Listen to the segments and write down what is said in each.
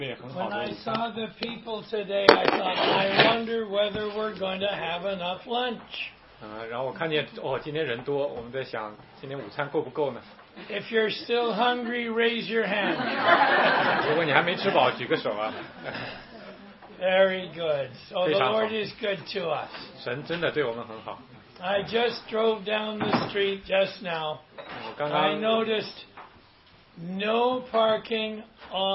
也很好 When 的 I 午餐。 saw the people today, I thought, I wonder whether we're going to have enough lunch. 然后我看见今天人多，我们在想今天午餐够不够呢？ If you're still hungry, raise your hand. 如果你还没吃饱，举个手啊。 Very good. So the 非常好。 Lord is good to us. 神真的对我们很好。 I just drove down the street just now. 我刚 I 刚 noticed no parking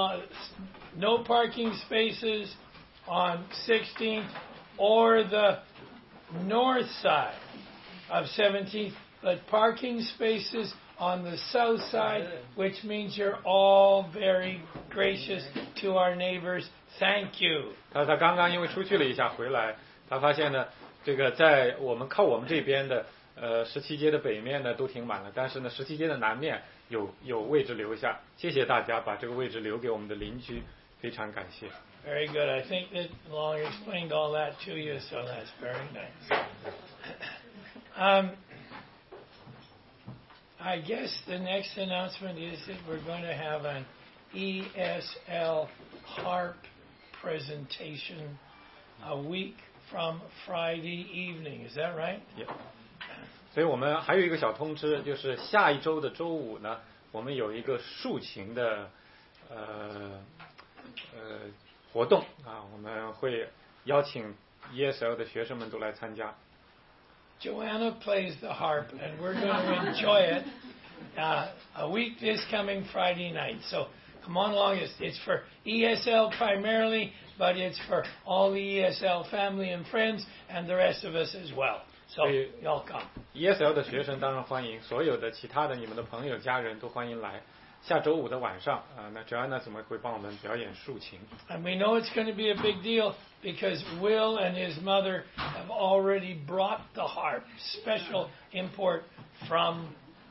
spaces on 16th or the north side of 17th, but parking spaces on the south side, which means you're all very gracious to our neighbors. Thank you. 他刚刚因为出去了一下回来，他发现呢，这个在靠我们这边的17街的北面呢都停满了，但是呢17街的南面有位置留下，谢谢大家把这个位置留给我们的邻居，非常感谢。 Very good. I think that Long explained all that to you, so that's very nice. I guess the next announcement is that we're going to have an ESL harp presentation a week from Friday evening. Is that right? Yeah. 所以我们还有一个小通知，就是下一周的周五呢，我们有一个竖琴的活动啊，我们会邀请 ESL 的学生们都来参加。 Joanna plays the harp, and we're going to enjoy it a week this coming Friday night. So come on along. It's for ESL primarily, but it's for all the ESL family and friends and the rest of us as well. So y'all come. ESL 的学生当然欢迎，所有的其他的你们的朋友家人都欢迎来。下周五的晚上那 Joanna 怎么会帮我们表演竖琴？ And we know it's going to be a big deal because Will and his mother have already brought the harp, special import from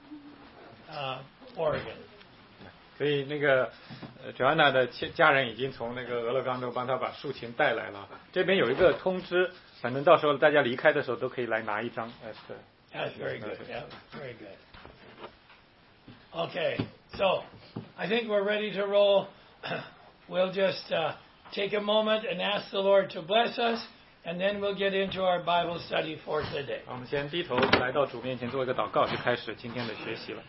Oregon. 所以那个Joanna 的家人已经从那个俄勒冈州帮他把竖琴带来了。这边有一个通知，反正到时候大家离开的时候都可以来拿一张。 That's very good. Yeah, very good. Okay, so I think we're ready to roll. We'll just take a moment and ask the Lord to bless us, and then we'll get into our Bible study for today. 我们先低头来到主面前做一个祷告，就开始今天的学习了。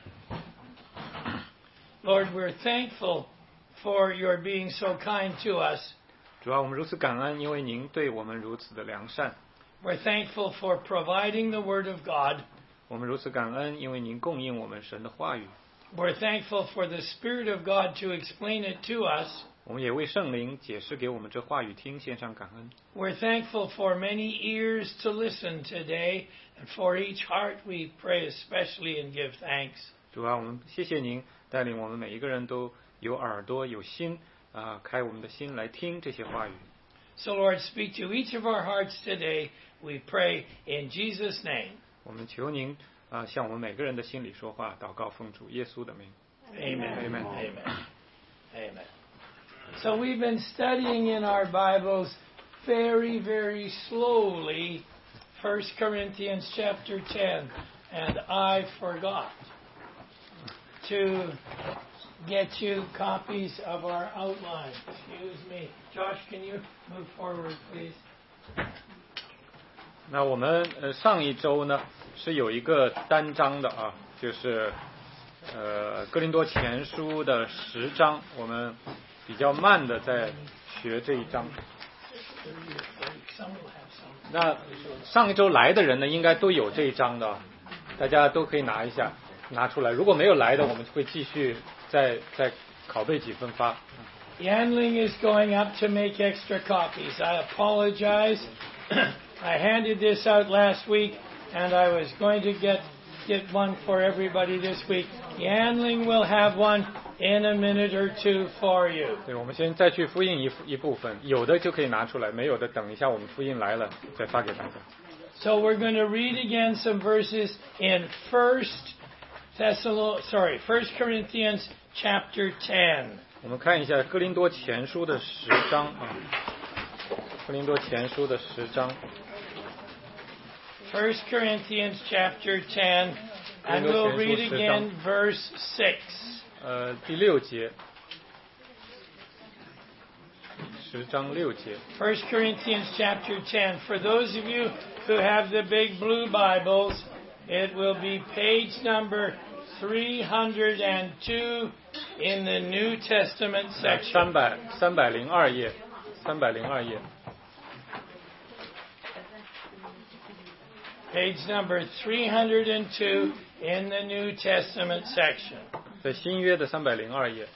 Lord, we're thankful for your being so kind to us. 主啊，我们如此感恩，因为您对我们如此的良善。 We're thankful for providing the Word of God. 我们如此感恩，因为您供应我们神的话语。 We're thankful for the Spirit of God to explain it to us. 我们也为圣灵解释给我们这话语听献上感恩。 We're thankful for many ears to listen today, and for each heart we pray especially and give thanks. 主啊，我们谢谢您带领我们每一个人都有耳朵有心开我们的心来听这些话语。 So Lord, speak to each of our hearts today, we pray in Jesus' name. 我们求您向我们每个人的心里说话，祷告奉主耶稣的名。 Amen. Amen. Amen. Amen. So we've been studying in our Bibles very, very slowly 1 Corinthians chapter 10, and I forgot to get you copies of our outline. Excuse me. Josh, can you move forward, please? 那我们上一周呢是有一个单章的就是哥林多前书的10章，我们比较慢的在学这一章。那上一周来的人呢，应该都有这一章的，大家都可以拿出来。如果没有来的，我们会继续再拷贝几份发。 Yanling is going up to make extra copies. I apologize. I handed this out last week, and I was going to get one for everybody this week. Yanling will have one in a minute or two for you. 对，我们先再去复印一部分，有的就可以拿出来，没有的等一下我们复印来了再发给大家。 So we're going to read again some verses in 1 Corinthians chapter 10. 我们看一下哥林多前书的10章哥林多前书的10章。 1 Corinthians chapter 10, and we'll read again verse 6. 第6节。 10章6节。 1 Corinthians chapter 10. For those of you who have the big blue Bibles, it will be page number 302 in the New Testament section. 302页，302页。 Page number 302 in the New Testament section. 在新约的302页。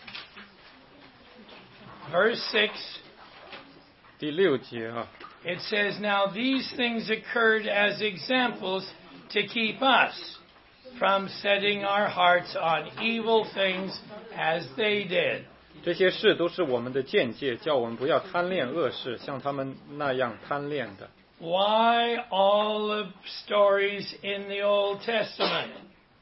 Verse 6. 第6节啊。 It says, Now these things occurred as examples to keep us from setting our hearts on evil things as they did. 这些事都是我们的见解，叫我们不要贪恋恶事，像他们那样贪恋的。 Why all the stories in the Old Testament?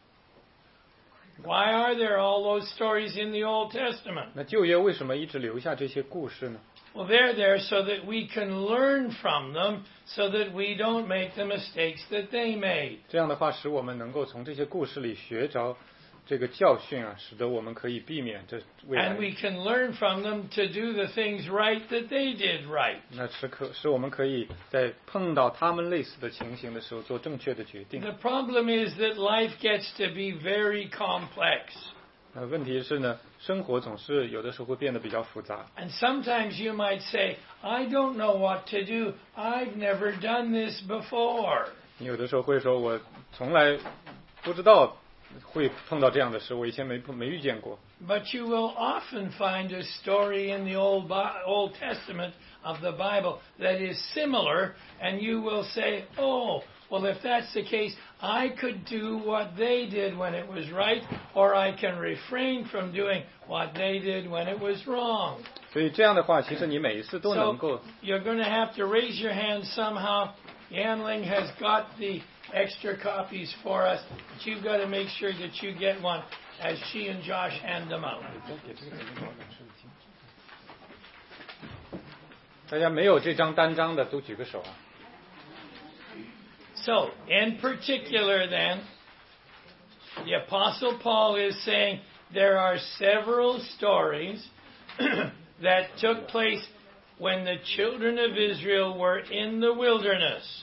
Why are there all those stories in the Old Testament? 那旧约为什么一直留下这些故事呢？ Well, they're there so that we can learn from them, so that we don't make the mistakes that they made. 这样的话，使我们能够从这些故事里学着这个教训啊，使得我们可以避免这未来。 And we can learn from them to do the things right that they did right. 那使我们可以在碰到他们类似的情形的时候做正确的决定。 The problem is that life gets to be very complex. 问题是呢，生活总是有的时候会变得比较复杂。 And sometimes you might say, I don't know what to do. I've never done this before. 你有的时候会说，我从来不知道会碰到这样的事，我以前没遇见过。 But you will often find a story in the Old Testament of the Bible that is similar, and you will say, oh, well, if that's the case, I could do what they did when it was right, or I can refrain from doing what they did when it was wrong. 所以这样的话，其实你每一次都能够。 So you're going to have to raise your hand somehow. Yanling has got the extra copies for us, but you've got to make sure that you get one as she and Josh hand them out. 大家没有这张单张的都举个手啊。 So, in particular then, the Apostle Paul is saying there are several stories that took place when the children of Israel were in the wilderness.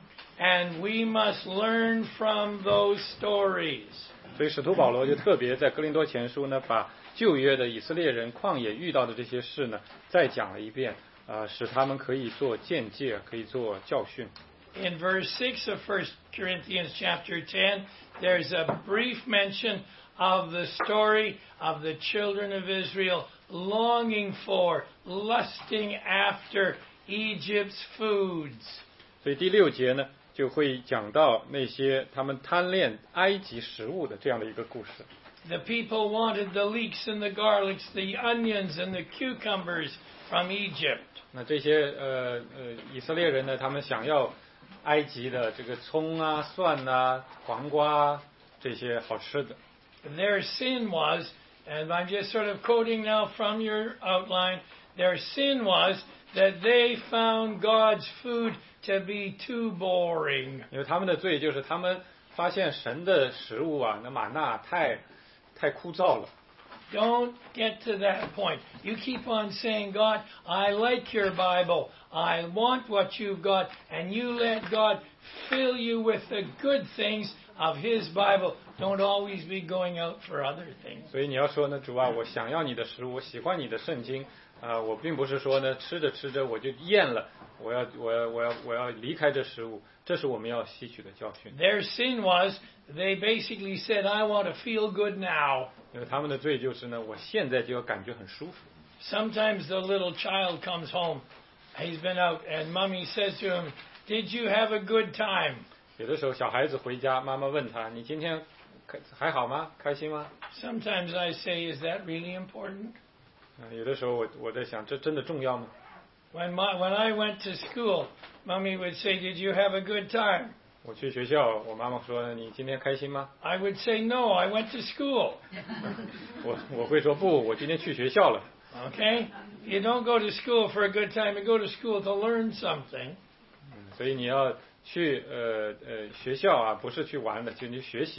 And we must learn from those stories. 所以使徒保罗就特别在哥林多前书呢，把旧约的以色列人旷野遇到的这些事呢，再讲了一遍，使他们可以做见解，可以做教训。 In verse 6 of 1 Corinthians chapter 10, there's a brief mention of the story of the children of Israel longing for, lusting after Egypt's foods. 所以第6节呢，就会讲到那些他们贪恋埃及食物的这样的一个故事。 The people wanted the leeks and the garlics, the onions and the cucumbers from Egypt. 那这些以色列人呢，他们想要埃及的这个葱啊、蒜啊、黄瓜啊这些好吃的。 Their sin was, and I'm just sort of quoting now from your outline, their sin was that they found God's food to be too boring. 因为他们的罪就是他们发现神的食物啊，那玛纳太枯燥了。 Don't get to that point. You keep on saying, God, I like your Bible. I want what you've got. And you let God fill you with the good things of His Bible. Don't always be going out for other things. 所以你要说呢，主啊，我想要你的食物，我喜欢你的圣经我并不是说呢，吃着吃着我就厌了，我要离开这食物，这是我们要吸取的教训。 Their sin was they basically said, I want to feel good now. 因为他们的罪就是呢，我现在就要感觉很舒服。 Sometimes the little child comes home. He's been out, and Mommy says to him, Did you have a good time? 有的时候小孩子回家，妈妈问他，你今天还好吗？开心吗？ Sometimes I say, Is that really important? 有的时候我在想，这真的重要吗？ When I went to school, Mommy would say, Did you have a good time? 我去学校，我妈妈说你今天开心吗？ I would say, No, I went to school. 我会说不，我今天去学校了。 Okay? You don't go to school for a good time. You go to school to learn something. 所以你要去学校啊，不是去玩的，就你学习的。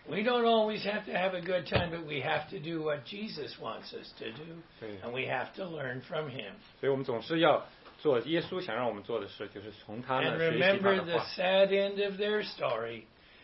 We don't always have to have a good time, but we have to do what Jesus wants us to do, 对， and we have to learn from him. 所以我们总是要做耶稣想让我们做的事，就是从他 And 那学习他 remember 的 the 话。 sad end of their story.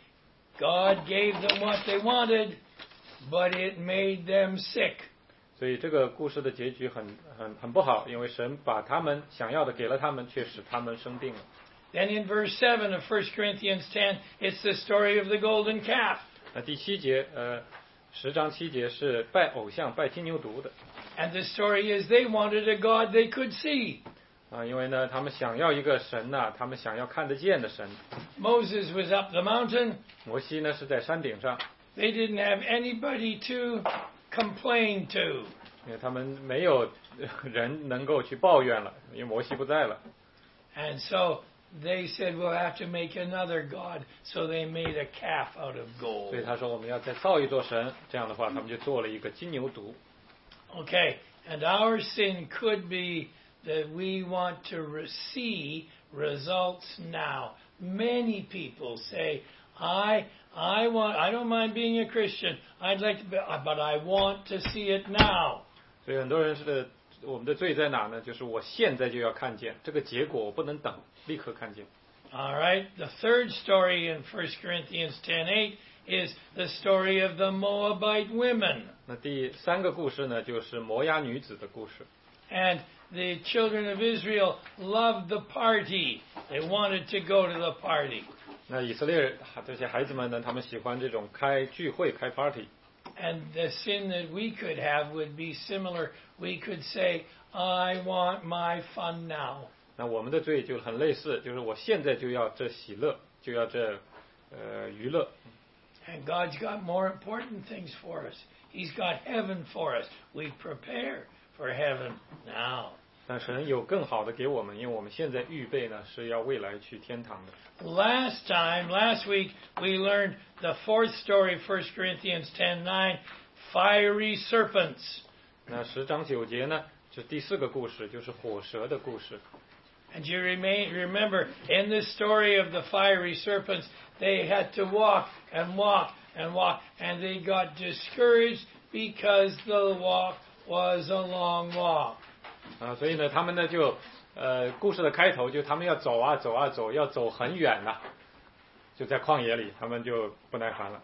God gave them what they wanted, but it made them sick. 所以这个故事的结局很不好，因为神把他们想要的给了他们，却使他们生病了。 Then in verse 7 of 1 Corinthians 10, it's the story of the golden calf. 那第7节，10章7节是拜偶像、拜金牛犊的 And the story is they wanted a God they could see. 啊，因为呢，他们想要一个神呐、他们想要看得见的神。 Moses was up the mountain. 摩西呢是在山顶上， They didn't have anybody to complain to. 因为他们没有人能够去抱怨了，因为摩西不在了。 And so they said, we'll have to make another God. So they made a calf out of 所 gold. 以他说我们要再造一座神，这样的话他们就做了一个金牛犊。 Okay, and our sin could be that we want to see results now. Many people say, I don't mind being a Christian. I'd like to be, but I want to see it now. 所以很多人我们的罪在哪呢？就是我现在就要看见这个结果，我不能等，立刻看见。 All right, the third story in 1 Corinthians 10:8 is the story of the Moabite women. 那第3个故事呢，就是摩押女子的故事。 And the children of Israel loved the party. They wanted to go to the party. 那以色列人这些孩子们呢，他们喜欢这种开聚会、开 party。 And the sin that we could have would be similar. We could say, I want my fun now. 那我们的罪就很类似，就是我现在就要这喜乐，就要这娱乐。 And God's got more important things for us. He's got heaven for us. We prepare for heaven now. 但神有更好的给我们，因为我们现在预备呢是要未来去天堂的。 Last week, we learned the fourth story, 1 Corinthians 10:9, fiery serpents. 那10章9节呢，是第4个故事，就是火蛇的故事。 And you remember, in the story of the fiery serpents, they had to walk and walk and walk, and they got discouraged because the walk was a long walk. 啊，所以呢，他们呢就故事的开头就他们要走啊走啊走，要走很远呐、就在旷野里，他们就不耐烦了。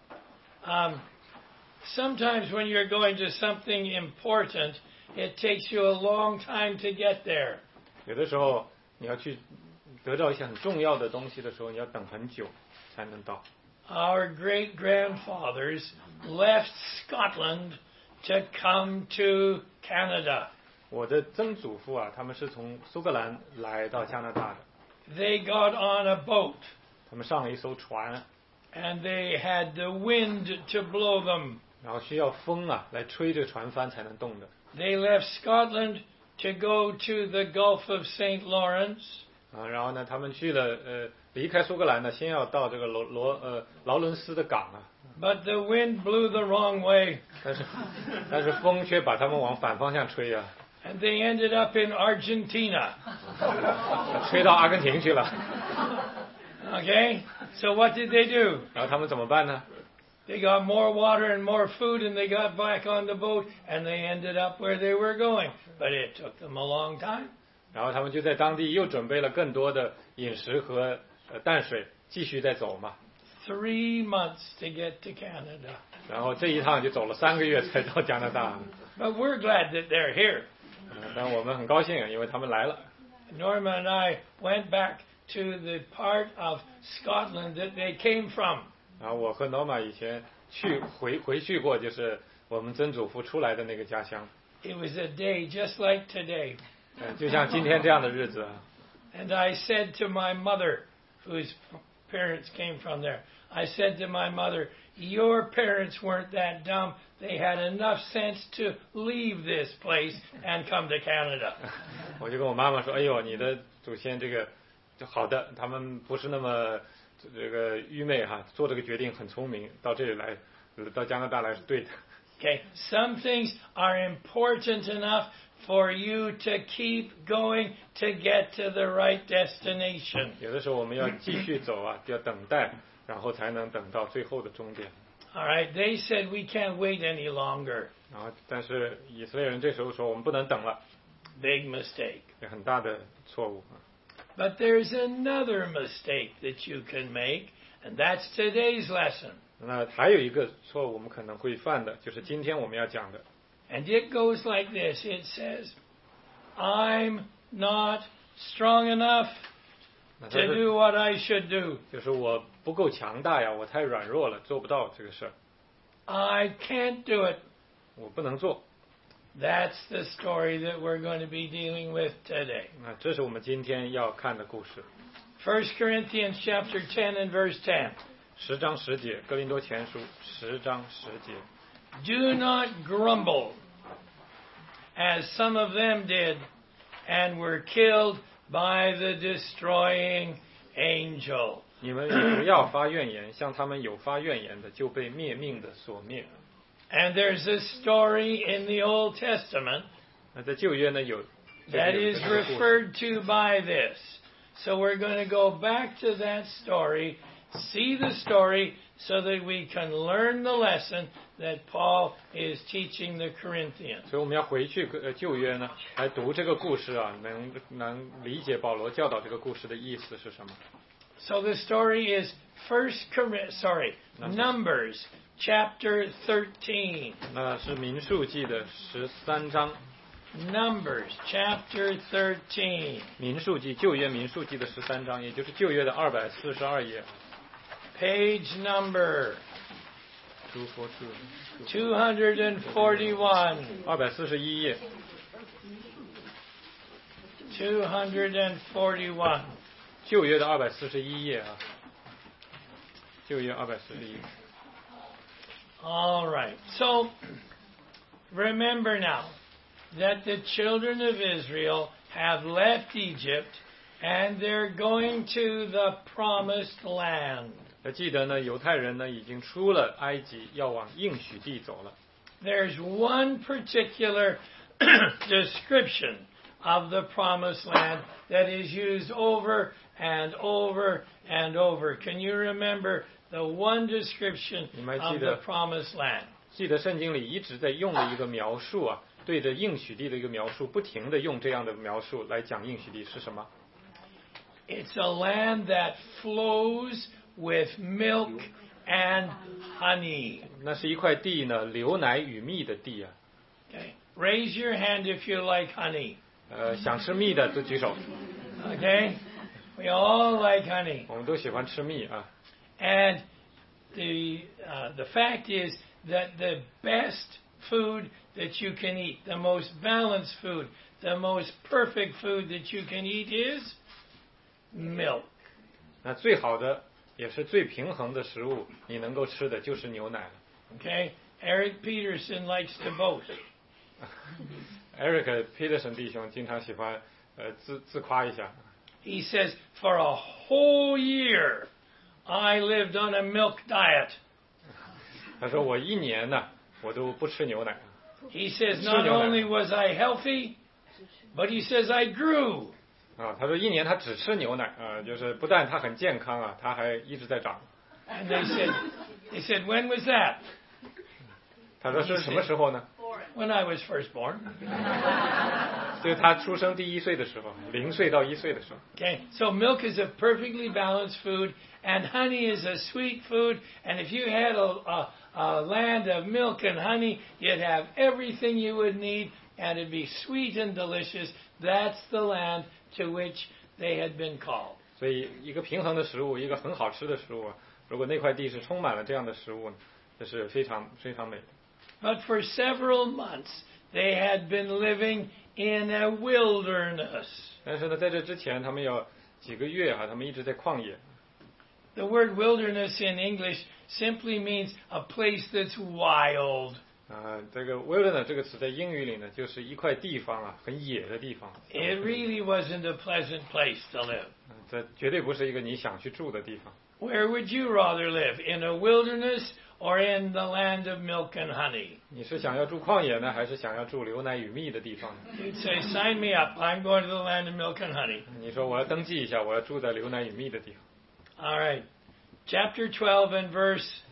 Sometimes when you're going to something important, it takes you a long time to get there. 有的时候你要去得到一些很重要的东西的时候，你要等很久才能到。 Our great grandfathers left Scotland to come to Canada. 我的曾祖父啊，他们是从苏格兰来到加拿大的， They got on a boat, 他们上了一艘船， and they had the wind to blow them. 然后需要风啊来吹着船帆才能动的。 They left Scotland to go to the Gulf of St. Lawrence. 啊，然后呢，他们去了离开苏格兰呢，先要到这个劳伦斯的港啊， But the wind blew the wrong way, 但是风却把他们往反方向吹啊， and they ended up in Argentina. 吹到阿根廷去了。 Okay? So what did they do? 然后他们怎么办呢？ They got more water and more food, and they got back on the boat, and they ended up where they were going. But it took them a long time. 然后他们就在当地又准备了更多的饮食和淡水，继续再走嘛。 3 months to get to Canada. 然后这一趟就走了3个月才到加拿大。 But we're glad that they're here. 但我们很高兴，因为他们来了。 Norma and I went back to the part of Scotland that they came from. 然后我和 Norma 以前回去过，就是我们曾祖父出来的那个家乡。 It was a day just like today. 就像今天这样的日子。 And I said to my mother, whose parents came from there, I said to my mother, your parents weren't that dumb. They had enough sense to leave this place and come to Canada. 我就跟我妈妈说：“哎呦，你的祖先这个就好的，他们不是那么这个愚昧哈，做这个决定很聪明，到这里来，到加拿大来是对的。” Okay, some things are important enough for you to keep going to get to the right destination. 有的时候我们要继续走啊，要等待，然后才能等到最后的终点。 All right, they said we can't wait any longer. 然后，但是以色列人这时候说我们不能等了， Big mistake. 这很大的错误。 But there's another mistake that you can make, and that's today's lesson. 那还有一个错误我们可能会犯的，就是今天我们要讲的。 And it goes like this. It says, I'm not strong enough 那 to 它是 do what I should do. 就是我不够强大呀，我太软弱了，做不到这个事儿， I can't do it. 我不能做。 That's the story that we're going to be dealing with today. 那这是我们今天要看的故事。 1 Corinthians chapter 10 and verse 10. 10章10节，哥林多前书10章10节。 Do not grumble, as some of them did, and were killed by the destroying angel. 你们也不要发怨言，像他们有发怨言的，就被灭命的所灭。 And there's a story in the Old Testament 那在旧约呢有 that 有 is 这个故事 referred to by this. So we're going to go back to that story, see the story, so that we can learn the lesson that Paul is teaching the Corinthians. 所以我们要回去旧约呢，来读这个故事啊，能理解保罗教导这个故事的意思是什么。 So the story is Numbers chapter 13. 那是民数记的13章， Numbers chapter 13. 民数记旧约民数记的13章，也就是旧约的242页。 Page number 241 241. 页， 241. 旧约的241页啊，旧约241页。 All right. So remember now that the children of Israel have left Egypt and they're going to the promised land. 要记得呢，犹太人呢已经出了埃及，要往应许地走了。 There's one particular description of the promised land that is used over and over and over. Can you remember the one description of the promised land? 记得圣经里一直在用的一个描述啊，对着应许地的一个描述，不停的用这样的描述来讲应许地是什么？ It's a land that flows with milk and honey. 那是一块地呢，流奶与蜜的地啊。 Okay. Raise your hand if you like honey. 想吃蜜的都举手。 Okay? We all like honey. 我们都喜欢吃蜜啊。 And the fact is that the best food that you can eat, the most balanced food, the most perfect food that you can eat is milk. 那最好的也是最平衡的食物，你能够吃的就是牛奶了。 Okay? Eric Peterson likes to boast. Eric Peterson 弟兄经常喜欢自夸一下。 He says, for a whole year, I lived on a milk diet. 他说我一年呢，我都不吃牛奶。 He says, not only was I healthy, but he says I grew. 啊，他说一年他只吃牛奶啊，就是不但他很健康啊，他还一直在长。 And they said, when was that? 他说是什么时候呢？ When I was first born. 就是他出生第1岁的时候，0岁到1岁的时候。 Okay, so milk is a perfectly balanced food, and honey is a sweet food. And if you had a land of milk and honey, you'd have everything you would need, and it'd be sweet and delicious. That's the land to which they had been called. 所以一个平衡的食物，一个很好吃的食物，如果那块地是充满了这样的食物，这是非常非常美的。 But for several months, they had been living in a wilderness. 但是呢，在这之前，他们有几个月他们一直在旷野。 The word wilderness in English simply means a place that's wild. 这个 wilderness 这个词在英语里呢，就是一块地方啊，很野的地方。 It really wasn't a pleasant place to live. 这绝对不是一个你想去住的地方。 Where would you rather live? In a wilderness or in the land of milk and honey? 你是想要住旷野呢，还是想要住流奶与蜜的地方呢？ You'd say, sign me up. I'm going to the land of milk and honey. 你说我要登记一下，我要住在流奶与蜜的地方。 All right. Chapter 12 and verse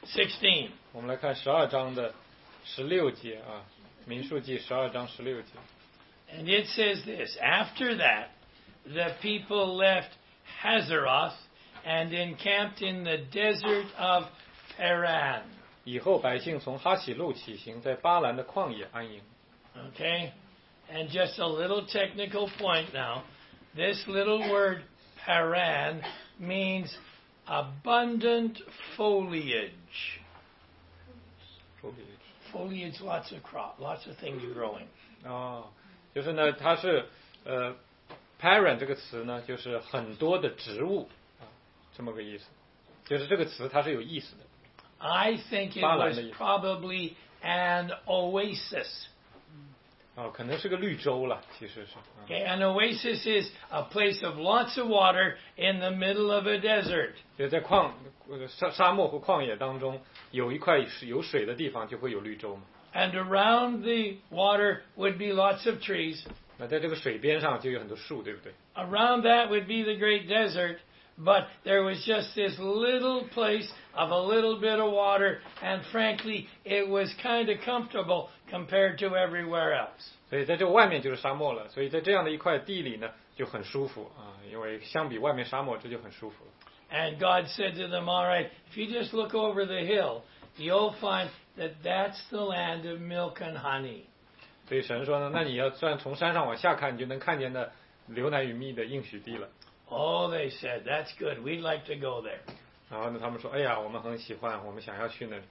16. 我们来看12章的16节啊，民数记12章16节。 And it says this, After that, the people left Hazeroth and encamped in the desert of Paran. 以后百姓从哈喜路起行，在巴兰的旷野安营。 Okay? And just a little technical point now. This little word Paran means abundant foliage. Foliage, lots of crop, lots of things growing. 哦，就是呢，它是parent 这个词呢，就是很多的植物啊，这么个意思。就是这个词它是有意思的。 I think it was probably an oasis. 哦，可能是个绿洲了，其实是。 Okay, an oasis is a place of lots of water in the middle of a desert. 就在沙漠或旷野当中，有一块有水的地方，就会有绿洲嘛。 And around the water would be lots of trees. 那在这个水边上就有很多树，对不对？ Around that would be the great desert. But there was just this little place of a little bit of water, and frankly, it was kind of comfortable compared to everywhere else. 所以在这外面就是沙漠了，所以在这样的一块地里呢，就很舒服啊，因为相比外面沙漠，这就很舒服了。 And God said to them, all right, if you just look over the hill, you'll find that that's the land of milk and honey. 所以神说呢，那你要算从山上往下看，你就能看见的流奶与蜜的应许地了。 Oh, they said, that's good. We'd like to go there. 然后呢，他们说，哎呀，我们很喜欢，我们想要去那里。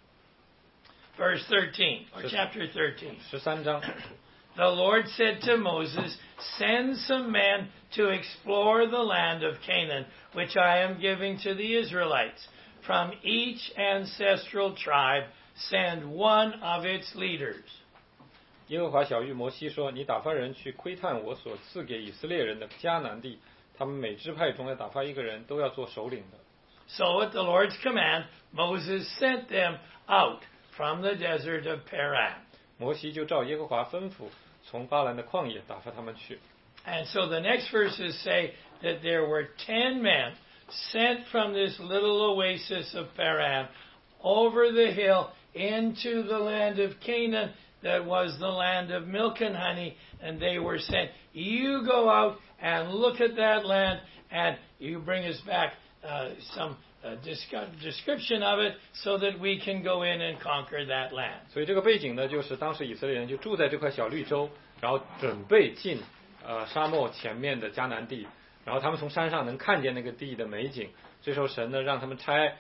Verse 13, or chapter 13. 13章， The Lord said to Moses, Send some men to explore the land of Canaan, which I am giving to the Israelites. From each ancestral tribe, send one of its leaders. 耶和华晓谕摩西说：“你打发人去窥探我所赐给以色列人的迦南地，他们每支派中要打发一个人，都要做首领的。” So at the Lord's command, Moses sent them out from the desert of Paran. 摩西就照耶和华吩咐，从巴兰的旷野打发他们去。 And so the next verses say that there were 10 men sent from this little oasis of Paran over the hill into the land of Canaan that was the land of milk and honey, and they were sent, you go out and look at that land, and you bring us back some description of it so that we can go in and conquer that land. 所以这个背景呢，就是当时以色列人就住在这块小绿洲，然后准备进沙漠前面的迦南地，然后他们从山上能看见那个地的美景。这时候神呢让他们差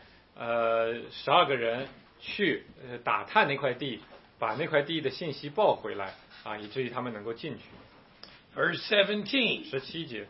12个人去打探那块地，把那块地的信息报回来啊，以至于他们能够进去。 Verse 17. 17节。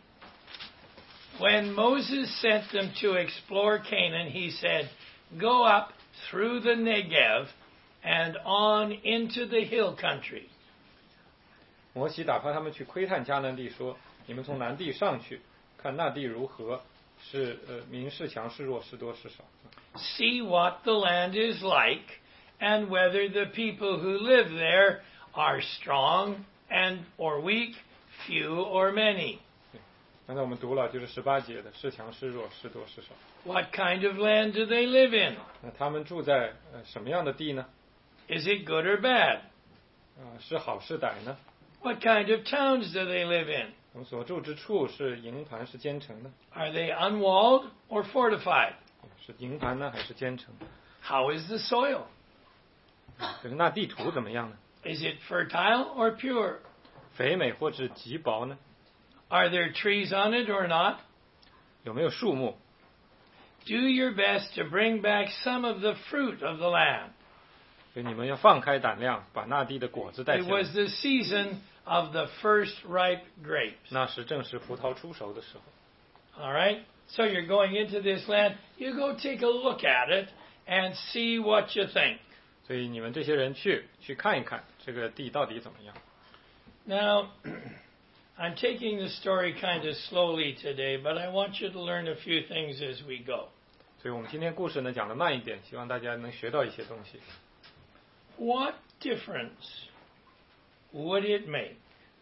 When Moses sent them to explore Canaan, he said, Go up through the Negev and on into the hill country. 摩西打发他们去窥探迦南地，说：“你们从南地上去，看那地如何，是民是强是弱，是多是少。” See what the land is like, and whether the people who live there are strong and or weak, few or many. 刚才我们读了，就是18节的，是强是弱，是多是少。 What kind of land do they live in? 那他们住在什么样的地呢？ Is it good or bad? 是好是歹呢？ What kind of towns do they live in? 我们所住之处是营盘是坚城呢？ Are they unwalled or fortified? 是营盘呢，还是坚城？ How is the soil? 就是那地图怎么样呢？ Is it fertile or pure? 肥美或者极薄呢？ Are there trees on it or not? 有没有树木？ Do your best to bring back some of the fruit of the land. 所以你们要放开胆量，把那地的果子带 It 起来。 was the season of the first ripe grapes. 那时正是葡萄出熟的时候。 All right? So you're going into this land. You go take a look at it and see what you think. 所以你们这些人去看一看这个地到底怎么样。 Now, I'm taking the story kind of slowly today, but I want you to learn a few things as we go. 所以我们今天故事呢讲得慢一点，希望大家能学到一些东西。 What difference would it make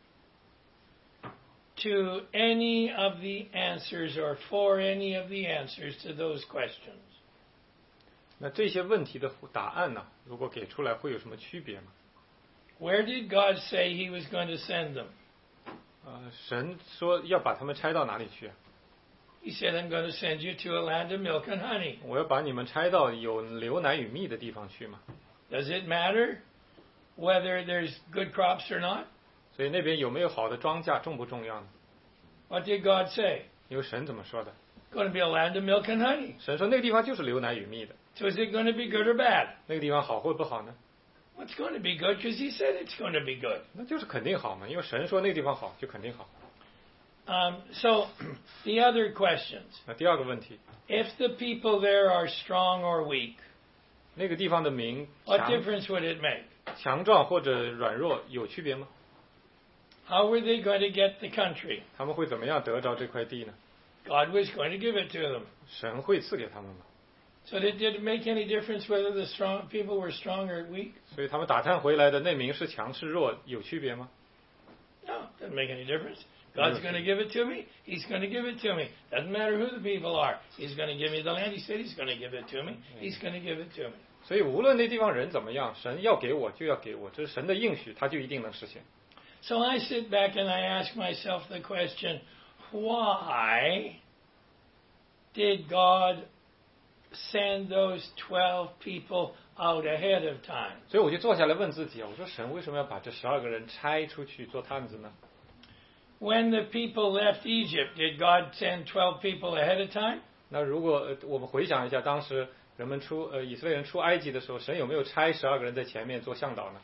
to any of the answers or for any of the answers to those questions? 那这些问题的答案呢，如果给出来会有什么区别吗？ Where did God say He was going to send them? 神说要把他们拆到哪里去啊？ He said, I'm going to send you to a land of milk and honey. 我要把你们拆到有流奶与蜜的地方去嘛。 Does it matter whether there's good crops or not? 所以那边有没有好的庄稼重不重要呢？ What did God say? 因为神怎么说的？ Going to be a land of milk and honey. 神说那个地方就是流奶与蜜的， So is it going to be good or bad? 那个地方好或不好呢？ Well, it's going to be good because He said it's going to be good. 那就是肯定好嘛，因为神说那个地方好就肯定好。 So the other questions. 那第二个问题， If the people there are strong or weak, 那个地方的民 what difference would it make? 强壮或者软弱有区别吗？ How were they going to get the country? 他们会怎么样得着这块地呢？ God was going to give it to them. 神会赐给他们吗？ So it didn't make any difference whether the strong people were strong or weak? 所以他们打探回来的那民是强是弱有区别吗？ No, doesn't make any difference. God's going to give it to me. He's going to give it to me. Doesn't matter who the people are. He's going to give me the land. He said He's going to give it to me. He's going to give it to me. 所以无论那地方人怎么样，神要给我就要给我，这是神的应许，他就一定能实现。 So I sit back and I ask myself the question, why did God send those 12 people out ahead of time? 所以我就坐下来问自己啊，我说神为什么要把这12个人拆出去做探子呢？ When the people left Egypt, did God send 12 people ahead of time? 那如果我们回想一下，当时人们以色列人出埃及的时候，神有没有差12个人在前面做向导呢？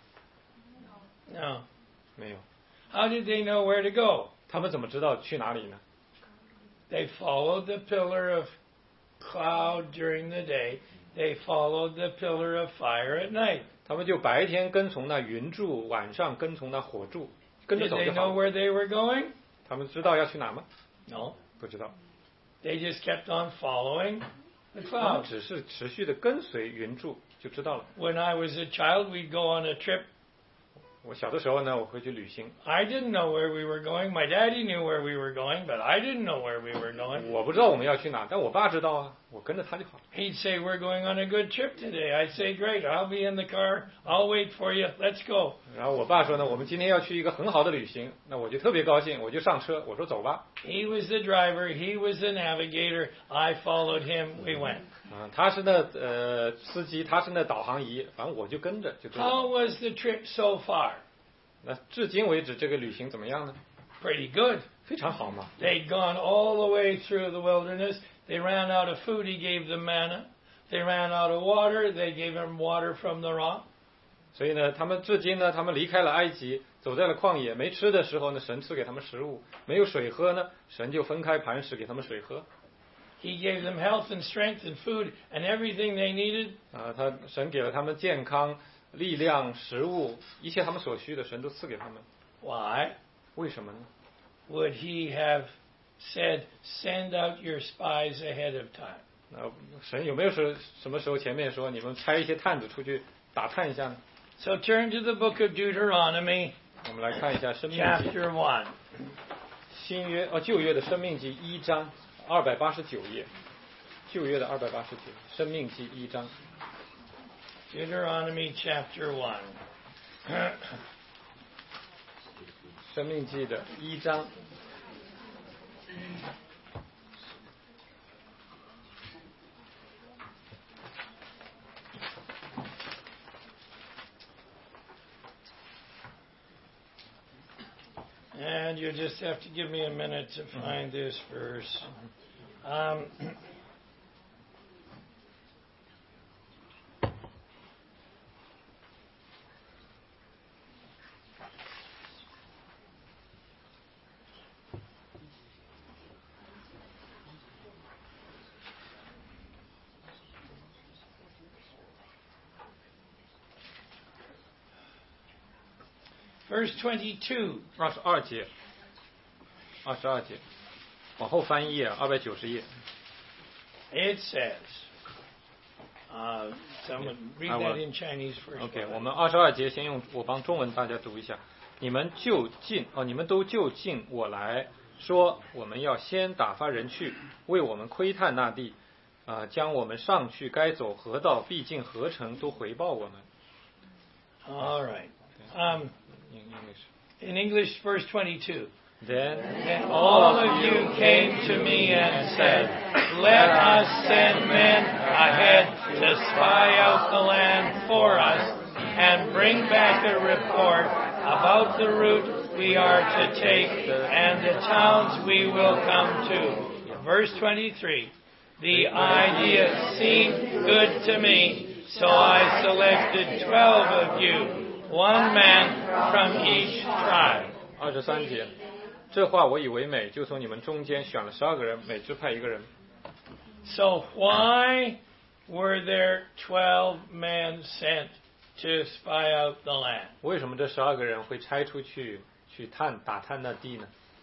No. 没有。 How did they know where to go? 他们怎么知道去哪里呢？ They followed the pillar of cloud during the day. They followed the pillar of fire at night. 他们就白天跟从那云柱，晚上跟从那火柱，跟着 Did 走 they 就 know 好。 where they were going? 他们知道要去哪吗？ No. 不知道。 They just kept on following the 他们 cloud. 只是持续的跟随云柱就知道了。 When I was a child, we'd go on a trip. 我小的时候呢，我会去旅行， I didn't know where we were going. My daddy knew where we were going, but I didn't know where we were going. 我不知道我们要去哪，但我爸知道啊，我跟着他就好。 He'd say, we're going on a good trip today. I'd say, great, I'll be in the car. I'll wait for you. Let's go. 然后我爸说呢，我们今天要去一个很好的旅行，那我就特别高兴，我就上车，我说走吧。 He was the driver. He was the navigator. I followed him. We went. 他是那司机，他是那导航仪，反正我就跟着就对了。 How was the trip so far? 那至今为止这个旅行怎么样呢？ Pretty good. 非常好嘛。 They'd gone all the way through the wilderness. They ran out of food. He gave them manna. They ran out of water. They gave them water from the rock. 所以呢，他们至今呢，他们离开了埃及，走在了旷野，没吃的时候呢，神赐给他们食物；没有水喝呢，神就分开磐石给他们水喝。 He gave them health and strength and food and everything they needed. 神给了他们健康、力量、食物，一切他们所需的，神都赐给他们。 Why 为什么呢？ would he have said, send out your spies ahead of time? 神有没有说什么时候前面说你们差一些探子出去打探一下呢？ So turn to the book of Deuteronomy, 我们来看一下生命记 chapter 1. 旧约的生命记1章289页，旧约的289，生命记1章。 Deuteronomy chapter 1. 生命记的1章。 And you just have to give me a minute to find this verse. Verse 22. 22节，22节，往后翻一页，290页。 It says, someone read I that will. in Chinese first. OK，我们22节先用我帮中文大家读一下。你们都就近我来说，我们要先打发人去为我们窥探那地， 将我们上去该走河道必经河城都回报我们。 All right. In English. In English, verse 22. Then All of you came to me and said, Let us send men ahead to spy out the land for us and bring back a report about the route we are to take and the towns we will come to. Verse 23. The idea seemed good to me, so I selected 12 of you, one man from each tribe. 23节，这话我以为美，就从你们中间选了12个人，每支派1个人。 So why were there 12 men sent to spy out the land? 为什么这12个人会差出去打探那地呢？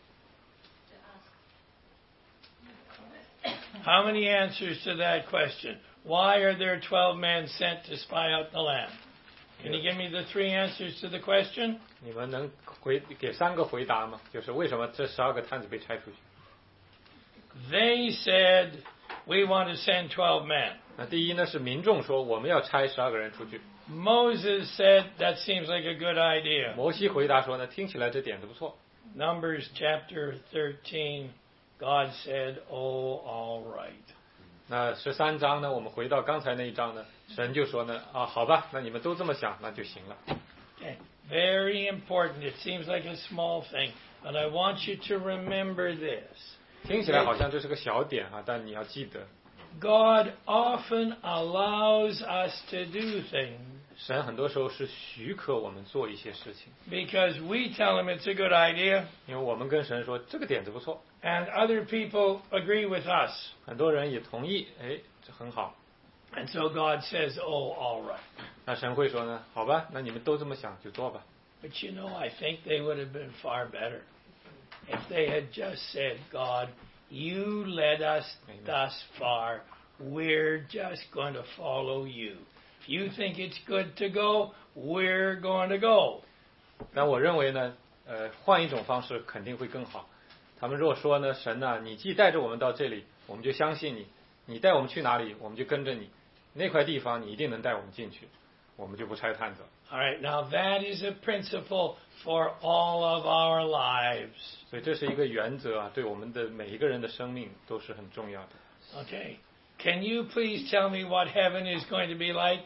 How many answers to that question? Why are there 12 men sent to spy out the land? Can you give me the 3 answers to the question? 你们能给3个回答吗？就是为什么这12个探子被差出去？ They said, we want to send 12 men. 那第一呢是民众说我们要差12个人出去。 Moses said, that seems like a good idea. 摩西回答说呢，听起来这点子不错。 Numbers chapter 13, God said, oh, all right. 那13章呢，我们回到刚才那一章呢，神就说呢，好吧，那你们都这么想，那就行了。 Okay. Very important. It seems like a small thing, but I want you to remember this. 听起来好像这是个小点啊，但你要记得， God often allows us to do things 神很多时候是许可我们做一些事情， because we tell him it's a good idea, 因为我们跟神说这个点子不错， and other people agree with us. 很多人也同意，哎，这很好。 And so God says, oh, all right. 那神会说呢，好吧，那你们都这么想就做吧。 But you know, I think they would have been far better if they had just said, God, you led us thus far. We're just going to follow you. If you think it's good to go, we're going to go. 但我认为呢，换一种方式肯定会更好。他们如果说呢，神啊，你既带着我们到这里，我们就相信你，你带我们去哪里，我们就跟着你。那块地方你一定能带我们进去，我们就不差探子。 All right, now that is a principle for all of our lives. 所以这是一个原则啊，对我们的每一个人的生命都是很重要的。 Okay. Can you please tell me what heaven is going to be like?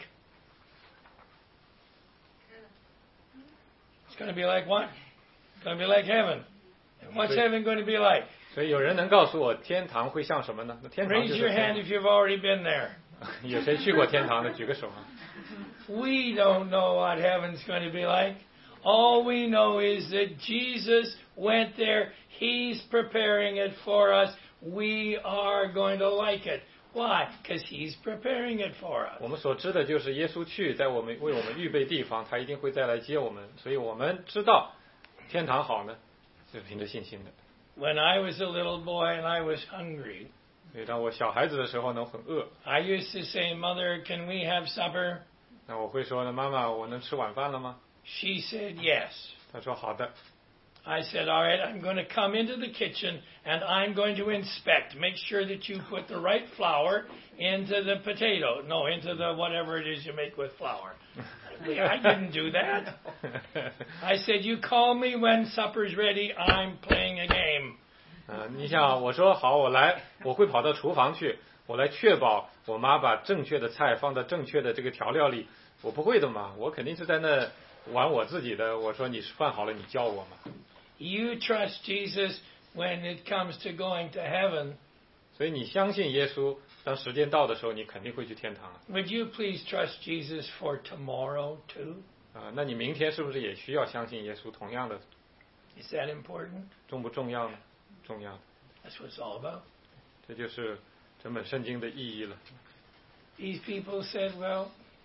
It's going to be like what? It's going to be like heaven. What's heaven going to be like? 所以有人能告诉我天堂会像什么呢？那天堂 Raise 就 your 是 hand if you've already been there. 有谁去过天堂的？举个手啊！ We don't know what heaven's going to be like. All we know is that Jesus went there. He's preparing it for us. We are going to like it. Why? Because He's preparing it for us. 我们所知的就是耶稣去为我们预备地方，他一定会再来接我们，所以我们知道天堂好呢，是凭着信心的。 When I was a little boy and I was hungry, 所以当我小孩子的时候呢，很饿， I used to say, Mother, can we have supper? 那我会说呢，妈妈，我能吃晚饭了吗？ She said yes. 她说好的。 I said, all right, I'm going to come into the kitchen and I'm going to inspect. Make sure that you put the right flour into the potato. No, into the whatever it is you make with flour. I didn't do that. I said, you call me when supper's ready. I'm playing a game. 你想，我说好，我会跑到厨房去，我来确保我妈把正确的菜放到正确的这个调料里。我不会的嘛，我肯定是在那玩我自己的。我说你饭好了，你教我嘛。 You trust Jesus when it comes to going to heaven. 所以你相信耶稣，当时间到的时候，你肯定会去天堂。 Would you please trust Jesus for tomorrow too? 那你明天是不是也需要相信耶稣？同样的， Is that important? 重不重要呢？重要。 That's what it's all about. 这就是整本圣经的意义了。 These people said, well,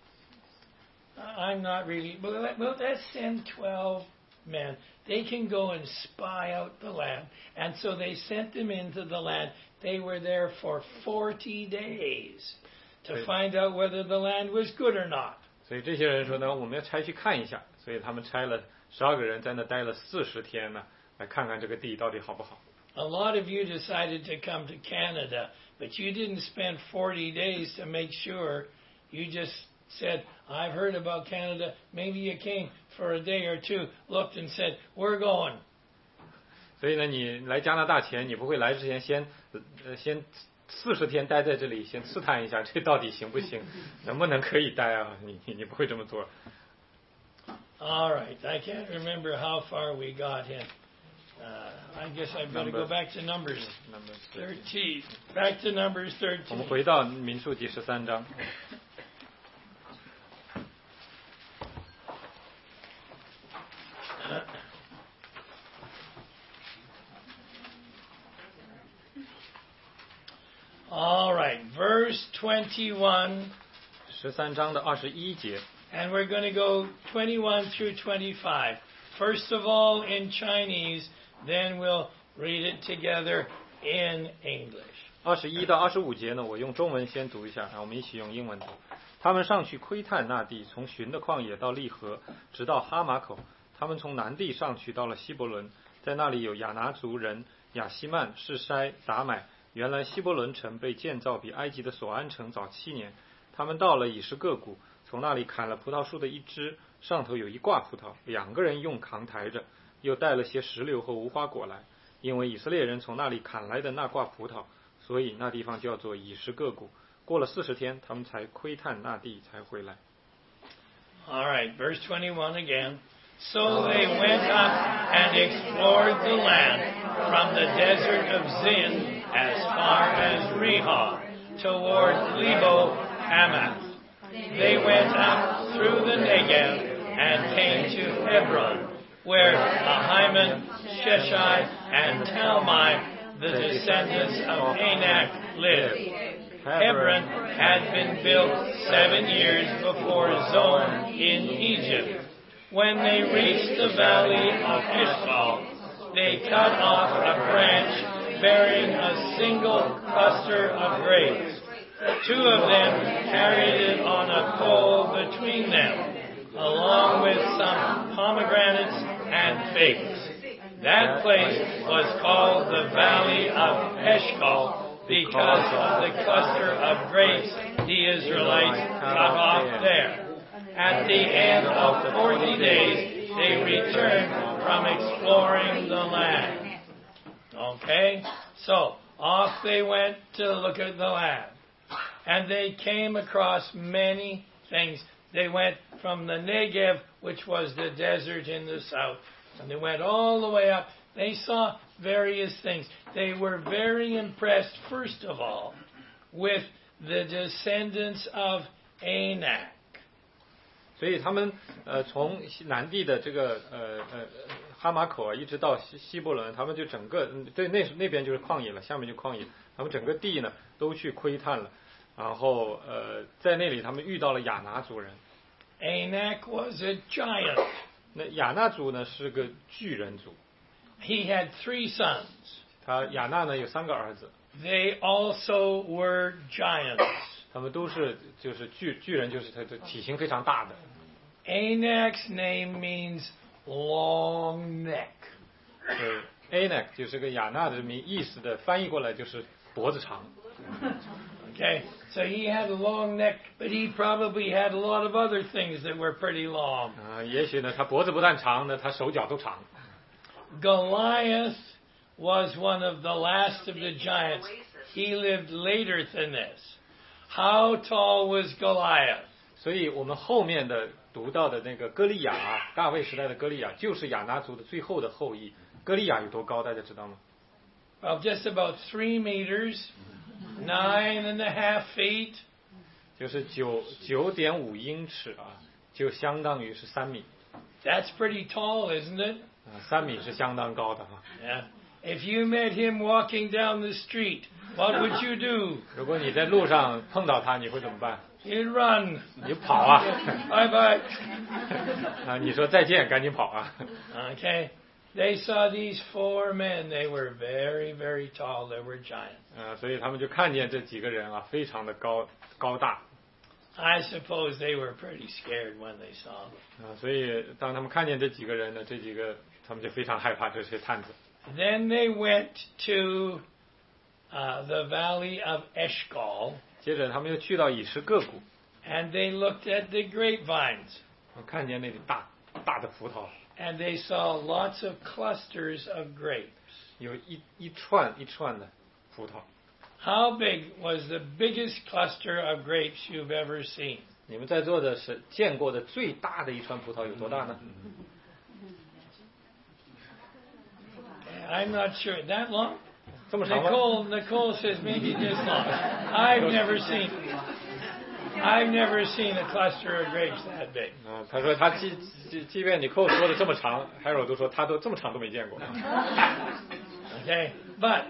I'm not really... Well, let's send 12 men. They can go and spy out the land. And so they sent them into the land. They were there for 40 days to find out whether the land was good or not. 所以这些人说呢，我们要差去看一下。所以他们差了12个人，在那待了40天呢，来看看这个地到底好不好。 A lot of you decided to come to Canada, but you didn't spend 40 days to make sure. You just said, I've heard about Canada. Maybe you came for a day or two, looked and said, we're going. 所以呢，你来加拿大前，你不会来之前先40天待在这里，先试探一下这到底行不行，能不能可以待啊？你不会这么做。 All right, I can't remember how far we got in. I guess I've got to go back to Numbers 13. Back to Numbers 我们 13. 回到民数记13章。 All right, verse 21. 13章的21节。 And we're going to go 21 through 25. First of all in Chinese, then we'll read it together in English. 21到25节呢，我用中文先读一下，然后我们一起用英文读。他们上去窥探那地，从寻的旷野到利河，直到哈马口。他们从南地上去到了希伯伦，在那里有亚拿族人亚希曼、示筛、达买。原来希伯伦城被建造比埃及的索安城早7年。他们到了以实各谷，从那里砍了葡萄树的一枝，上头有一挂葡萄，2个人用扛抬着，又带了些石榴和无花果来。因为以色列人从那里砍来的那挂葡萄，所以那地方叫做以实各谷。过了40天，他们才窥探那地，才回来。 All right, verse 21 again. So they went up and explored the land from the desert of Zin as far as Rehob, toward Lebo Hamath. They went up through the Negev and came to Hebron, where Ahiman, Sheshai, and Talmai, the descendants of Anak, lived. Hebron had been built 7 years before Zoan in Egypt. When they reached the valley of Eshcol, they cut off a branch bearing a single cluster of grapes. 2 of them carried it on a pole between them, along with some pomegranates and figs. That place was called the Valley of Eshcol because of the cluster of grapes the Israelites cut off there. At the end of 40 days, they returned from exploring the land. Okay? So, off they went to look at the land. And they came across many things. They went from the Negev, which was the desert in the south, and they went all the way up. They saw various things. They were very impressed, first of all, with the descendants of Anak. 所以他们从南地的这个哈马口啊，一直到希伯伦，他们就整个对那边就是旷野了，下面就旷野，他们整个地呢都去窥探了，然后在那里他们遇到了亚拿族人。 Anak was a giant. 那亚拿族呢是个巨人族。 He had 3 sons. 他亚拿呢有3个儿子。 They also were giants. 他们都是就是巨人，就是他的体型非常大的。 Anak's name means long neck. Anak 就是个亚纳的意思的，翻译过来就是脖子长。 Okay, so he had a long neck, but he probably had a lot of other things that were pretty long. 也许呢，他脖子不但长呢，他手脚都长。 Goliath was one of the last of the giants. He lived later than this. How tall was Goliath? 所以我们后面的读到的那个歌利亚啊，大卫时代的歌利亚，就是亚拿族的最后的后裔。歌利亚有多高，大家知道吗？ Well, just about 3 meters, 9.5 feet. 就是9.5英尺啊，就相当于是3米。 That's pretty tall, isn't it? 3米是相当高的哈。 Yeah. If you met him walking down the street, what would you do? 如果你在路上碰到他，你会怎么办？ You'd run. 你跑啊！ Bye bye. 啊，你说再见，赶紧跑啊！ Okay. They saw these 4 men. They were very, very tall. They were giants. 所以他们就看见这几个人啊，非常的高大。 I suppose they were pretty scared when they saw them. 所以当他们看见这几个人呢，他们就非常害怕这些探子。 Then they went to the valley of Eshcol, 接着他们又去到以实各谷， and they looked at the grapevines, 看见那里大大的葡萄， and they saw lots of clusters of grapes. 有一串一串的葡萄。 How big was the biggest cluster of grapes you've ever seen? 你们在座的是见过的最大的一串葡萄有多大呢？ I'm not sure. That long? 这么长吗？ Nicole says maybe this long. I've never seen a cluster of grapes that big. 他说他即便你扣说的这么长，Harold 都说他都这么长都没见过。 Okay, but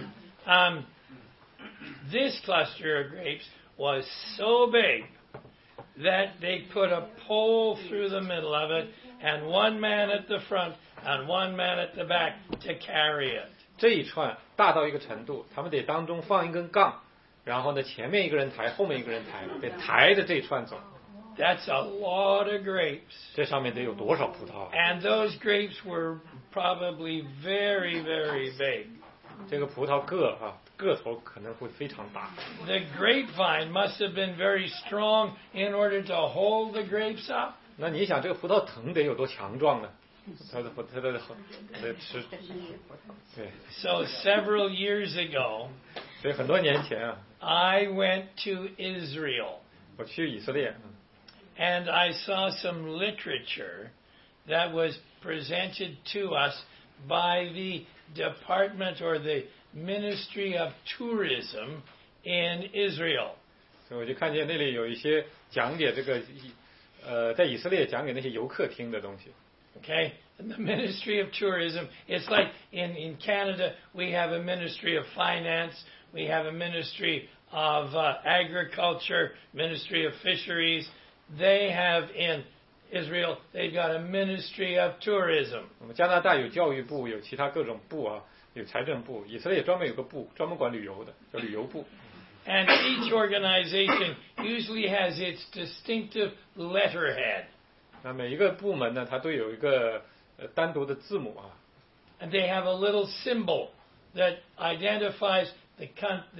this cluster of grapes was so big that they put a pole through the middle of it, and one man at the front and one man at the back to carry it. 这一串大到一个程度，他们得当中放一根杠，然后呢前面一个人抬，后面一个人抬，得抬着这一串走。 That's a lot of grapes. 这上面得有多少葡萄啊？ And those grapes were probably very, very big. 这个葡萄个头可能会非常大。 The grapevine must have been very strong in order to hold the grapes up. 那你想这个葡萄藤得有多强壮呢？它的吃，对， So several years ago, 所以很多年前啊， I went to Israel 我去以色列， and I saw some literature that was presented to us by the department or the Ministry of Tourism in Israel. 所以我就看见那里有一些讲解这个，在以色列讲给那些游客听的东西。 Okay, and the Ministry of Tourism, it's like in Canada, we have a Ministry of Finance, we have a Ministry of Agriculture, Ministry of Fisheries. They have in Israel, they've got a Ministry of Tourism. 我们加拿大有教育部，有其他各种部啊，有财政部。以色列专门有个部，专门管旅游的，叫旅游部。 And each organization usually has its distinctive letterhead. 那每一个部门呢，它都有一个单独的字母啊。 And they have a little symbol that identifies the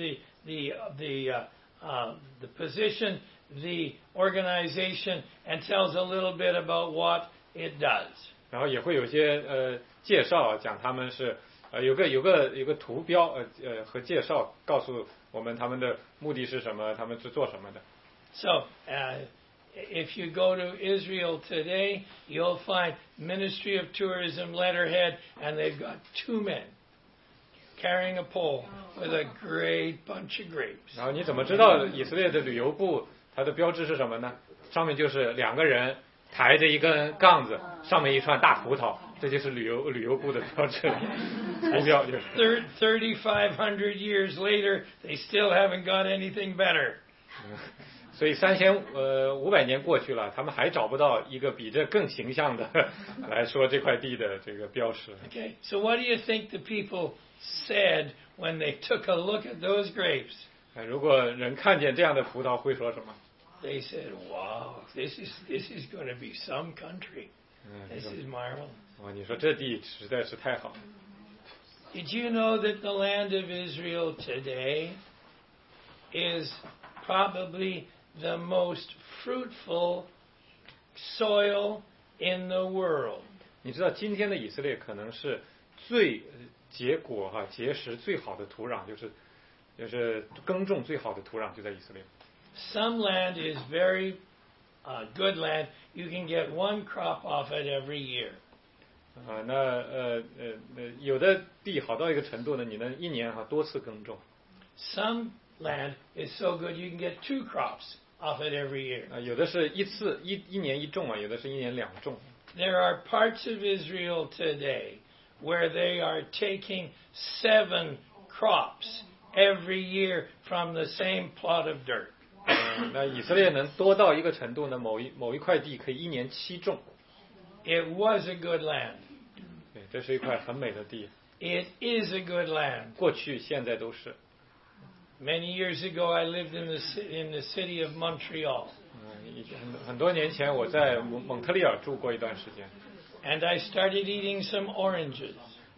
position, the organization, and tells a little bit about what it does. 然后也会有些介绍，讲他们是有个图标和介绍，告诉我们他们的目的是什么，他们是做什么的。 So, if you go to Israel today, you'll find Ministry of Tourism letterhead, and they've got two men carrying a pole with a great bunch of grapes. 然后你怎么知道以色列的旅游部它的标志是什么呢？上面就是两个人抬着一根杠子，上面一串大葡萄，这就是旅游部的标志，图标就是。 3,500 years later, they still haven't got anything better. 所以3500年过去了，他们还找不到一个比这更形象的来说这块地的这个标识。 Okay, so what do you think the people said when they took a look at those grapes? 如果人看见这样的葡萄会说什么？ They said, "Wow, this is going to be some country. This is marvelous." 哇，你说这地实在是太好了。 Did you know that the land of Israel today is probably the most fruitful soil in the world? 你知道今天的以色列可能是最结实最好的土壤，就是耕种最好的土壤就在以色列。 Some land is very good land. You can get one crop off it every year. 有的地好到一个程度呢，你能一年多次耕种。 Some land is so good you can get two crops off it every year. 有的是一年一种啊，有的是一年两种。 There are parts of Israel today where they are taking 7 crops every year from the same plot of dirt. 那以色列能多到一个程度呢，某一块地可以一年7种。 It was a good land. 对，这是一块很美的地。 It is a good land. 过去现在都是。 Many years ago, I lived in the city of Montreal. 很多年前我在蒙特利尔住过一段时间。 And I started eating some oranges.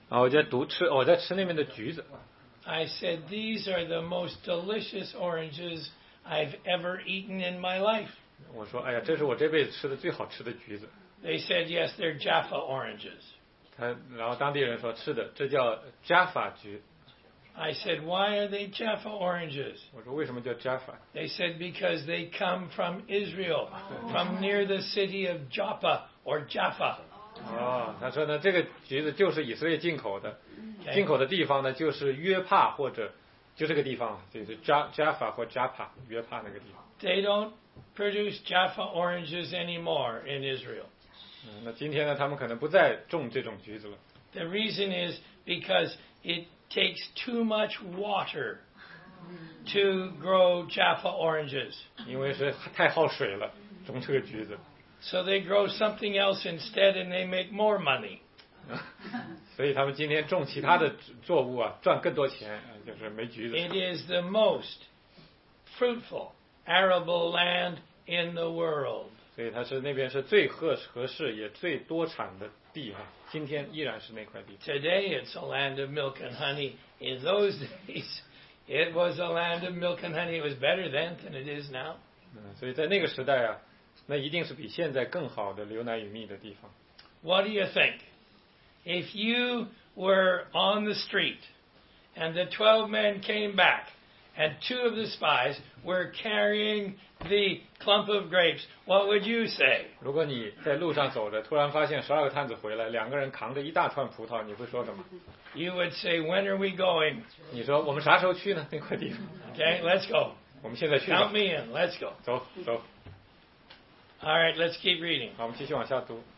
然后我在吃那边的橘子。 I said, these are the most delicious oranges I've ever eaten in my life. 我说，哎呀，这是我这辈子吃的最好吃的橘子。 They said, yes, they're Jaffa oranges. 然后当地人说，是的，这叫 Jaffa 橘。 I said, why are they Jaffa oranges? 我说为什么叫 Jaffa？ They said, because they come from Israel, from near the city of Joppa or Jaffa. 他说呢，这个橘子就是以色列进口的，进口的地方呢就是约帕或者就这个地方，就是 Jaffa 或 Joppa 约帕那个地方。 They don't produce Jaffa oranges anymore in Israel. 那今天呢，他们可能不再种这种橘子了。 The reason is because it takes too much water to grow Jaffa oranges. 因为是太耗水了，种这个橘子。 So they grow something else instead and they make more money. 所以他们今天种其他的作物啊，赚更多钱，就是没橘子。 It is the most fruitful arable land in the world. 所以它是那边是最合适也最多产的地方，今天依然是那块地。 Today it's a land of milk and honey. In those days, it was a land of milk and honey. It was better then than it is now. 所以在那个时代啊，那一定是比现在更好的流奶与蜜的地方。 What do you think? If you were on the street and the 12 men came back and 2 of the spies were carrying the clump of grapes, what would you say? 如果你在路上走着，突然发现12个探子回来，2个人扛着一大串葡萄，你会说什么？ You would say, when are we going? 你说我们啥时候去呢？那块地方。 Okay, let's go. 我们现在去吧。 Count me in. Let's go. 走。 All right, let's keep reading. 好，我们继续往下读。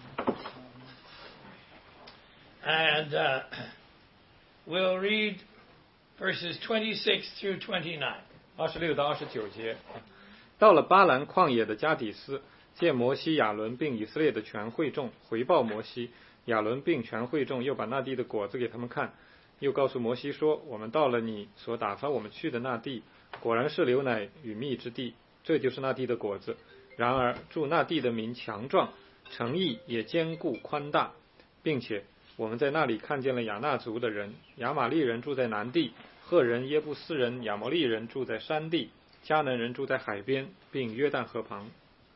And we'll read verses 26 through 29. 26到29节。到了巴兰旷野的加底斯，见摩西、亚伦并以色列的全会众，回报摩西。亚伦并全会众又把那地的果子给他们看，又告诉摩西说：我们到了你所打发我们去的那地，果然是流奶与蜜之地，这就是那地的果子。然而住那地的民强壮，城邑也坚固宽大，并且我们在那里看见了亚衲族的人，亚玛利人住在南地，赫人、耶布斯人、亚摩利人住在山地，迦南人住在海边，并约旦河旁。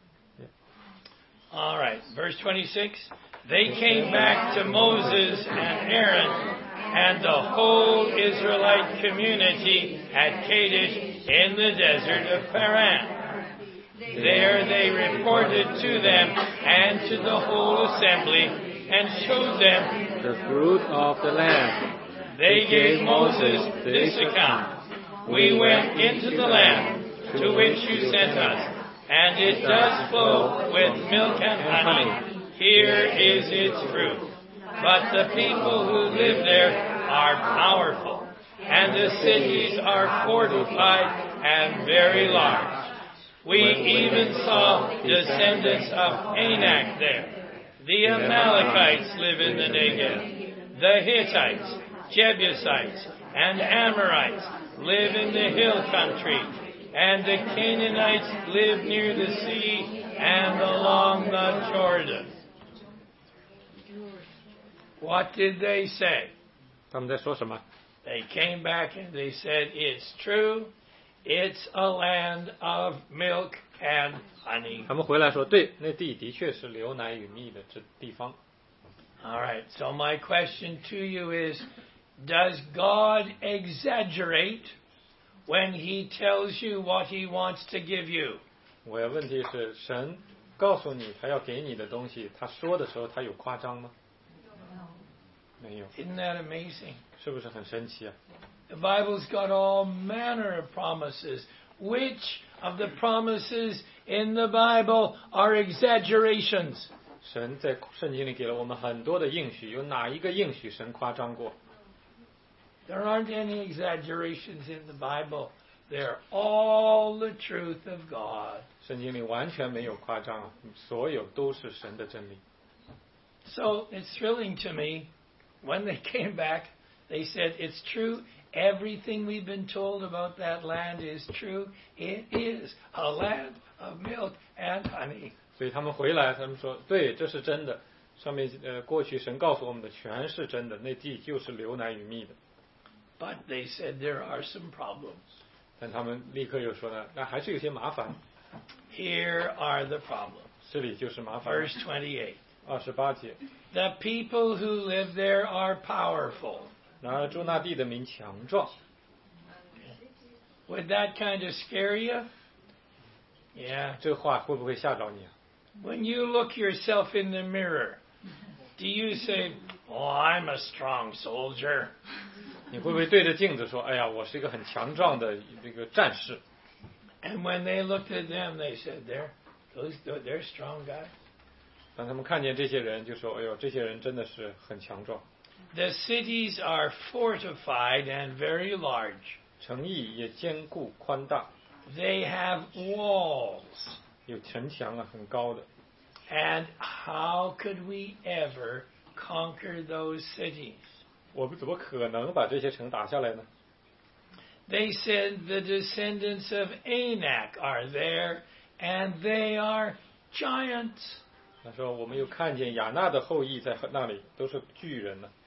All right, verse 26. They came back to Moses and Aaron and the whole Israelite community at Kadesh in the desert of Paran. There they reported to them and to the whole assembly and showed them the fruit of the land. They gave Moses this account. We went into the land to which you sent us, and it does flow with milk and honey. Here is its fruit. But the people who live there are powerful, and the cities are fortified and very large. We even saw descendants of Anak there. The Amalekites live in the Negev. The Hittites, Jebusites, and Amorites live in the hill country, and the Canaanites live near the sea and along the Jordan. What did they say? 他们在说什么？ They came back and they said, it's true, it's a land of milk and honey. 他们回来说，对，那地的确是流奶与蜜的这地方。 All right, so my question to you is, does God exaggerate when he tells you what he wants to give you? 我的问题是，神告诉你他要给你的东西，他说的时候他有夸张吗？没有。 Isn't that amazing? 是不是很神奇啊？ The Bible's got all manner of promises. Which of the promises in the Bible are exaggerations? 神在圣经里给了我们很多的应许，有哪一个应许神夸张过？ There aren't any exaggerations in the Bible. They're all the truth of God. 圣经里完全没有夸张，所有都是神的真理。 So it's thrilling to me. When they came back, they said, it's true. Everything we've been told about that land is true. It is a land of milk and honey. 所以他们回来，他们说，对，这是真的。 上面过去神告诉我们的全是真的，那地就是流奶与蜜的。 But they said there are some problems. 但他们立刻又说呢，那还是有些麻烦。 Here are the problems. 这里就是麻烦。 Verse 28. 28节。 The people who live there are powerful. 然而住那地的民强壮。 Would that kind of scare you? Yeah. 这话会不会吓着你啊？ When you look yourself in the mirror, do you say, "Oh, I'm a strong soldier"? 你会不会对着镜子说，哎呀，我是一个很强壮的这个战士？ And when they looked at them, they said, "They're strong guys." 当他们看见这些人，就说，哎呦，这些人真的是很强壮。 The cities are fortified and very large. 城邑也坚固宽大。 They have walls. 有城墙啊，很高的。 And how could we ever conquer those cities? 我们怎么可能把这些城打下来呢？ They said the descendants of Anak are there, and they are giants. 他说，我们又看见亚纳的后裔在那里，都是巨人呢。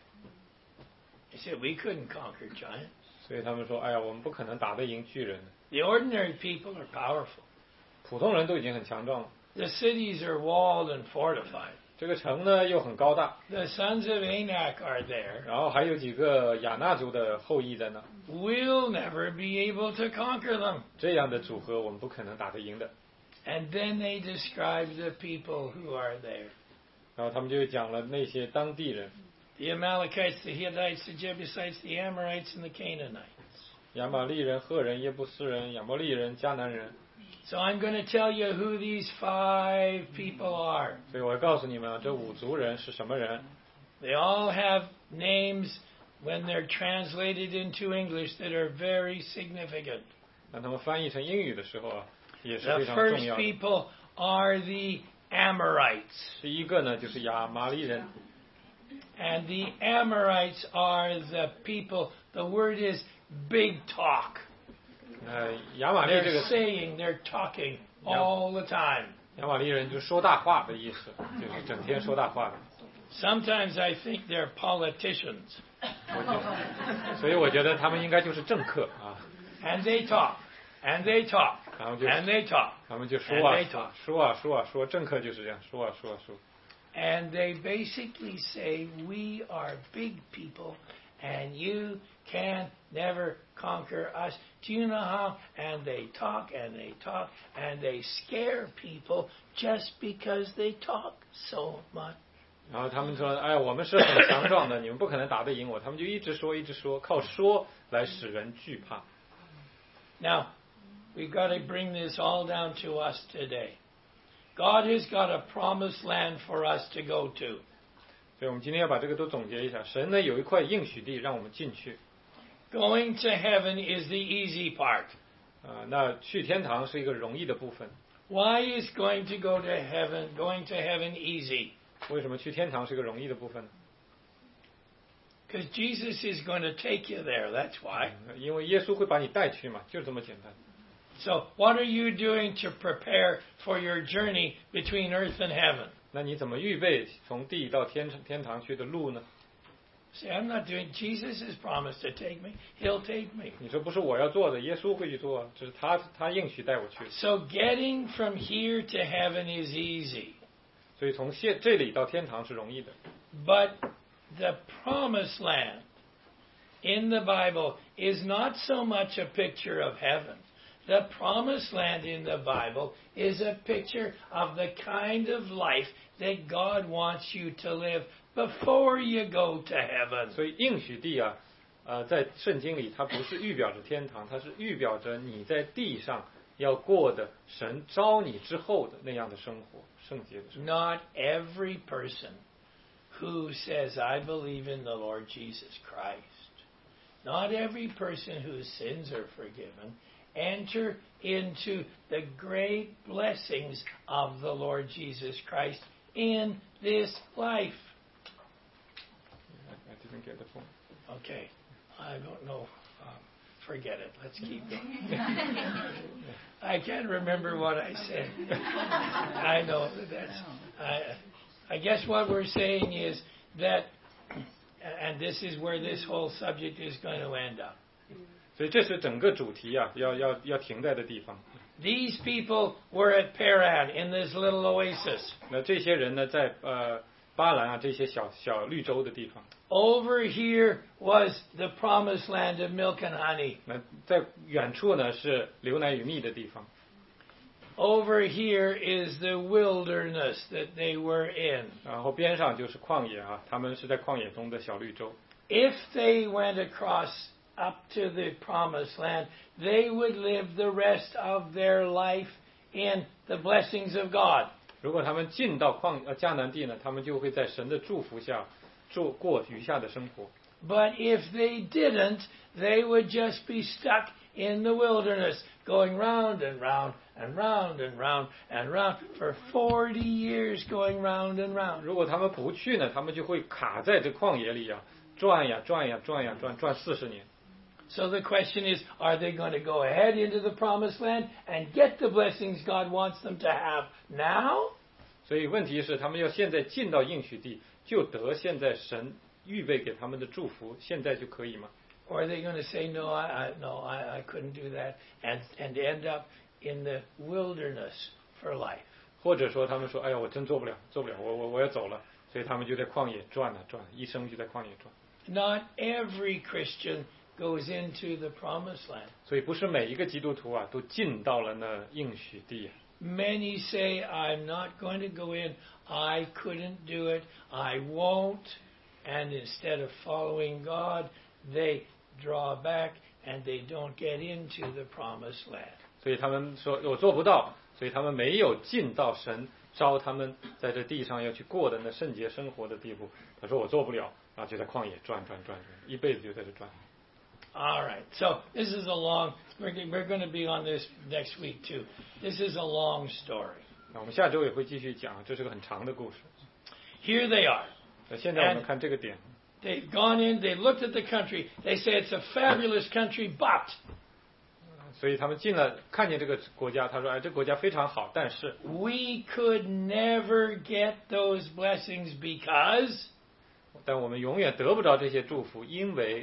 They said we couldn't conquer giants. 所以他们说，哎呀，我们不可能打得赢巨人。 The ordinary people are powerful. 普通人都已经很强壮了。 The cities are walled and fortified. 这个城呢又很高大。 The sons of Anak are there. 然后还有几个亚纳族的后裔在那。 We'll never be able to conquer them. 这样的组合我们不可能打得赢的。 And then they describe the people who are there. 然后他们就讲了那些当地人。 The Amalekites, the Hittites, the Jebusites, the Amorites, and the Canaanites. 亚玛利人、赫人、耶布斯人、亚摩利人、迦南人。 So I'm going to tell you who these 5 people are. 所以我告诉你们啊，这5族人是什么人？ They all have names when they're translated into English that are very significant. 当他们翻译成英语的时候啊，也是 The 非常重 first 要的。 people are the Amorites. 第一个呢，就是亚玛利人。 And the Amorites are the people, the word is big talk. 亚玛利这 They're 个 saying, they're talking all the time. 亚玛利人就说大话的意思，就是整天说大话的。 Sometimes I think they're politicians. 所以我觉得他们应该就是政客啊。 And they talk, and they talk, 然后就 and they talk. 他们就 And 说啊 they talk. 说啊说啊说，政客就是这样说啊说啊说。 And they basically say, we are big people, and you can never conquer us. Do you know how? And they talk, and they talk, and they scare people just because they talk so much. 然后他们说，哎，我们是很强壮的，你们不可能打得赢我。他们就一直说一直说，靠说来使人惧怕。 Now, we've got to bring this all down to us today. God has got a promised land for us to go to. 所以我们今天要把这个都总结一下。神呢有一块应许地让我们进去。 Going to heaven is the easy part. 那去天堂是一个容易的部分。 Why is going to heaven easy? 为什么去天堂是一个容易的部分呢？ Because Jesus is going to take you there, that's why. 因为耶稣会把你带去嘛，就这么简单。 So what are you doing to prepare for your journey between earth and heaven? 那你怎么预备从地到天堂去的路呢？ Say, I'm not doing, Jesus has promised to take me. He'll take me. 你说不是我要做的，耶稣会去做，这是他应许带我去。 So getting from here to heaven is easy. 所以从这里到天堂是容易的。 But the promised land in the Bible is not so much a picture of heaven. The promised land in the Bible is a picture of the kind of life that God wants you to live before you go to heaven. 所以应许地啊，在圣经里它不是预表着天堂，它是预表着你在地上要过的神召你之后的那样的生活，圣洁的生活。 Not every person who says, I believe in the Lord Jesus Christ, not every person whose sins are forgiven, enter into the great blessings of the Lord Jesus Christ in this life. I didn't get the point. Okay, I don't know. Forget it. Let's keep going. I can't remember what I said. I know that's. I guess what we're saying is that, and this is where this whole subject is going to end up. 所以这是整个主题啊，要停在的地方。 These people were at Paran in this little oasis. 那这些人呢，在巴兰啊这些小绿洲的地方。 Over here was the promised land of milk and honey. 那在远处呢是流奶与蜜的地方。 Over here is the wilderness that they were in. 然后边上就是旷野啊，他们是在旷野中的小绿洲。 If they went across up to the promised land, they would live the rest of their life in the blessings of God. 如果他们进到迦南地呢，他们就会在神的祝福下过余下的生活。 But if they didn't, they would just be stuck in the wilderness, going round and round and round and round and round for 40 years, going round and round. 如果他们不去呢，他们就会卡在这旷野里啊，转40年。 So the question is, are they going to go ahead into the promised land and get the blessings God wants them to have now? 所以问题是，他们要现在进到应许地，就得现在神预备给他们的祝福，现在就可以吗？ Or are they going to say, no, I couldn't do that, and end up in the wilderness for life? 或者说他们说，哎呀，我真做不了，我要走了，所以他们就在旷野转，一生就在旷野转。 Not every Christian goes into the promised land. 所以不是每一个基督徒啊都进到了那应许地。 Many say, I'm not going to go in, I couldn't do it, I won't, and instead of following God, they draw back and they don't get into the promised land. 所以他们说我做不到，所以他们没有进到神招他们在这地上要去过的那圣洁生活的地步。他说我做不了，然后就在旷野转，一辈子就在这转。 All right, so this is a long, we're going to be on this next week too. This is a long story. 那我们下周也会继续讲，这是个很长的故事。 Here they are. 那现在我们看这个点， They've gone in, they looked at the country, they say it's a fabulous country, but 所以他们进了，看见这个国家，他说：“哎，这个国家非常好，但是 we could never get those blessings because 但我们永远得不着这些祝福，因为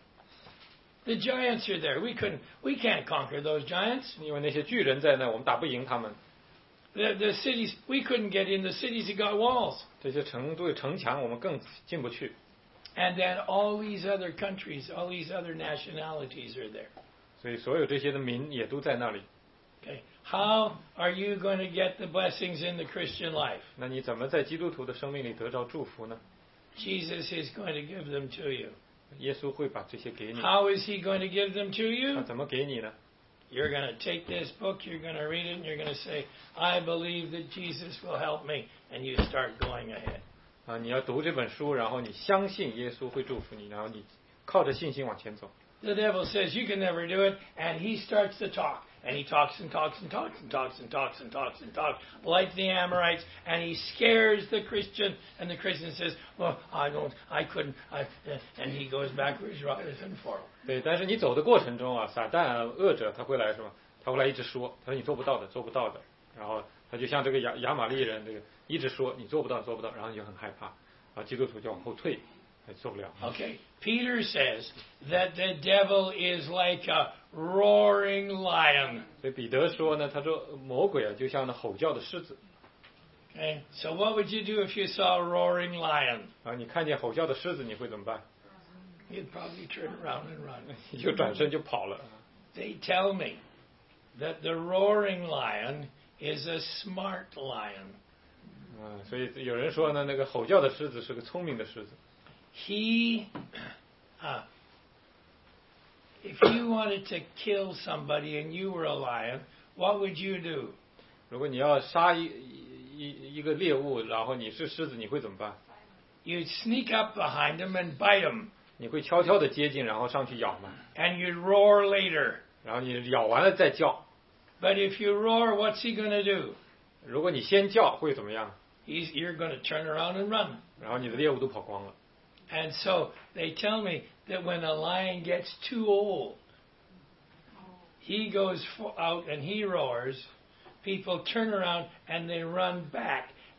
the giants are there. We can't conquer those giants. 因为那些巨人在那，我们打不赢他们。 The cities, we couldn't get in the cities that got walls. 这些城墙，我们更进不去。 And then all these other countries, all these other nationalities are there. 所以所有这些的民也都在那里。 Okay. How are you going to get the blessings in the Christian life? 那你怎么在基督徒的生命里得着祝福呢？ Jesus is going to give them to you. 耶稣会把这些给你。 How is he going to give them to 那 you? 怎么给你呢？ You're going to take this book, you're going to read it, and you're going to say, I believe that Jesus will help me. And you start going ahead. 啊，你要读这本书，然后你相信耶稣会祝福你，然后你靠着信心往前走。 The devil says, you can never do it. And he starts to talk. And he talks and talks and talks and talks and talks and talks and talks, like the Amorites. And he scares the Christian. And the Christian says, well, I couldn't. And he goes backwards, rather than forward. 对，但是你走的过程中啊，撒旦啊、恶者他会来什么？他会来一直说，他说你做不到的，做不到的。然后他就像这个亚玛力人，这个一直说你做不到，做不到，然后你就很害怕，然后基督徒就往后退，做不了。 Okay. Peter says that the devil is like a roaring lion. 所以彼得说呢，他说魔鬼啊，就像那吼叫的狮子。 Okay. So what would you do if you saw a roaring lion? 啊，你看见吼叫的狮子，你会怎么办？ You'd probably turn around and run. 你就转身就跑了。 They tell me that the roaring lion is a smart lion. 所以有人说呢，那个吼叫的狮子是个聪明的狮子。 He, if you wanted to kill somebody and you were a lion, what would you do? 如果你要杀一个猎物，然后你是狮子，你会怎么办？ You'd sneak up behind him and bite him, 你会悄悄的接近，然后上去咬吗？ and you'd roar later. 然后你咬完了再叫。 But if you roar, what's he going to do? 如果你先叫，会怎么样？ You're going to turn around and run. 然后你的猎物都跑光了。 And so they tell me that when a lion gets too old, he goes out and he roars. People turn around and they run back.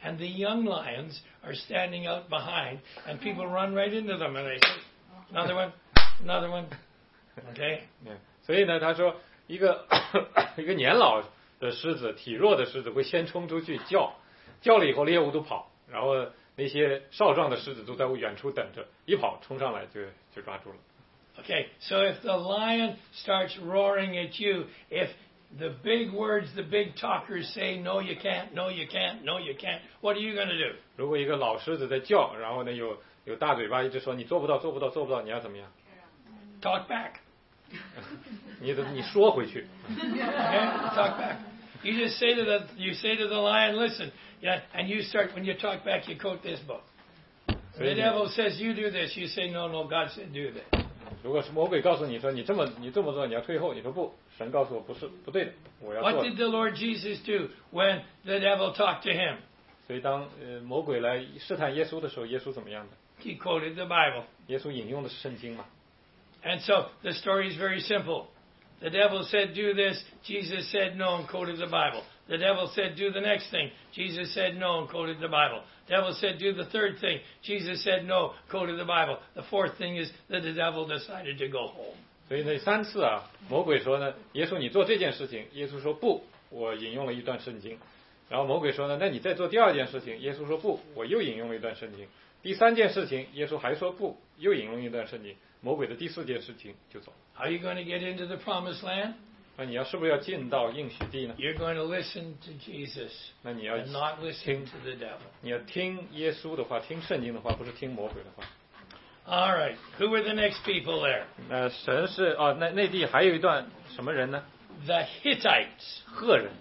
and the young lions are standing out behind, and people run right into them, and they say, another one, another one. Okay? 所以呢，他说一个年老的狮子，体弱的狮子会先冲出去叫了以后猎物都跑，然后那些少壮的狮子都在远处等着，一跑冲上来就抓住了。 Okay, so if the lion starts roaring at you, if the big words, the big talkers say, no you can't, no you can't, no you can't, what are you going to do? 如果一个老狮子在叫，然后呢有大嘴巴一直说你做不到做不到做不到，你要怎么样？ Talk back. 你说回去。 Okay? Talk back. You just say to the lion, listen, yeah, and you start, when you talk back, you quote this book. The devil says you do this, you say no, God said do that. 如果是魔鬼告诉你说你这么做，你要退后，你说不，神告诉我不对的，我要做。 What did the Lord Jesus do when the devil talked to him? 所以当魔鬼来试探耶稣的时候，耶稣怎么样的？ He quoted the Bible. 耶稣引用的是圣经嘛。 And so the story is very simple. The devil said do this, Jesus said no and quoted the Bible. The devil said do the next thing, Jesus said no and quoted the Bible. The devil said do the third thing, Jesus said no, quoted the Bible. The fourth thing is that the devil decided to go home. 所以那3次啊，魔鬼说呢，耶稣你做这件事情，耶稣说不，我引用了一段圣经。然后魔鬼说呢，那你再做第2件事情，耶稣说不，我又引用了一段圣经。第3件事情，耶稣还说不，又引用一段圣经。魔鬼的第4件事情就走。 How are you going to get into the promised land? 那你是不是要进到应许地呢？ You're going to listen to Jesus 那你要 and not listen to the devil. 你要听耶稣的话，听圣经的话，不是听魔鬼的话。 All right. Who were the next people there? 神是那地还有一段什么人呢？ The Hittites. 赫人。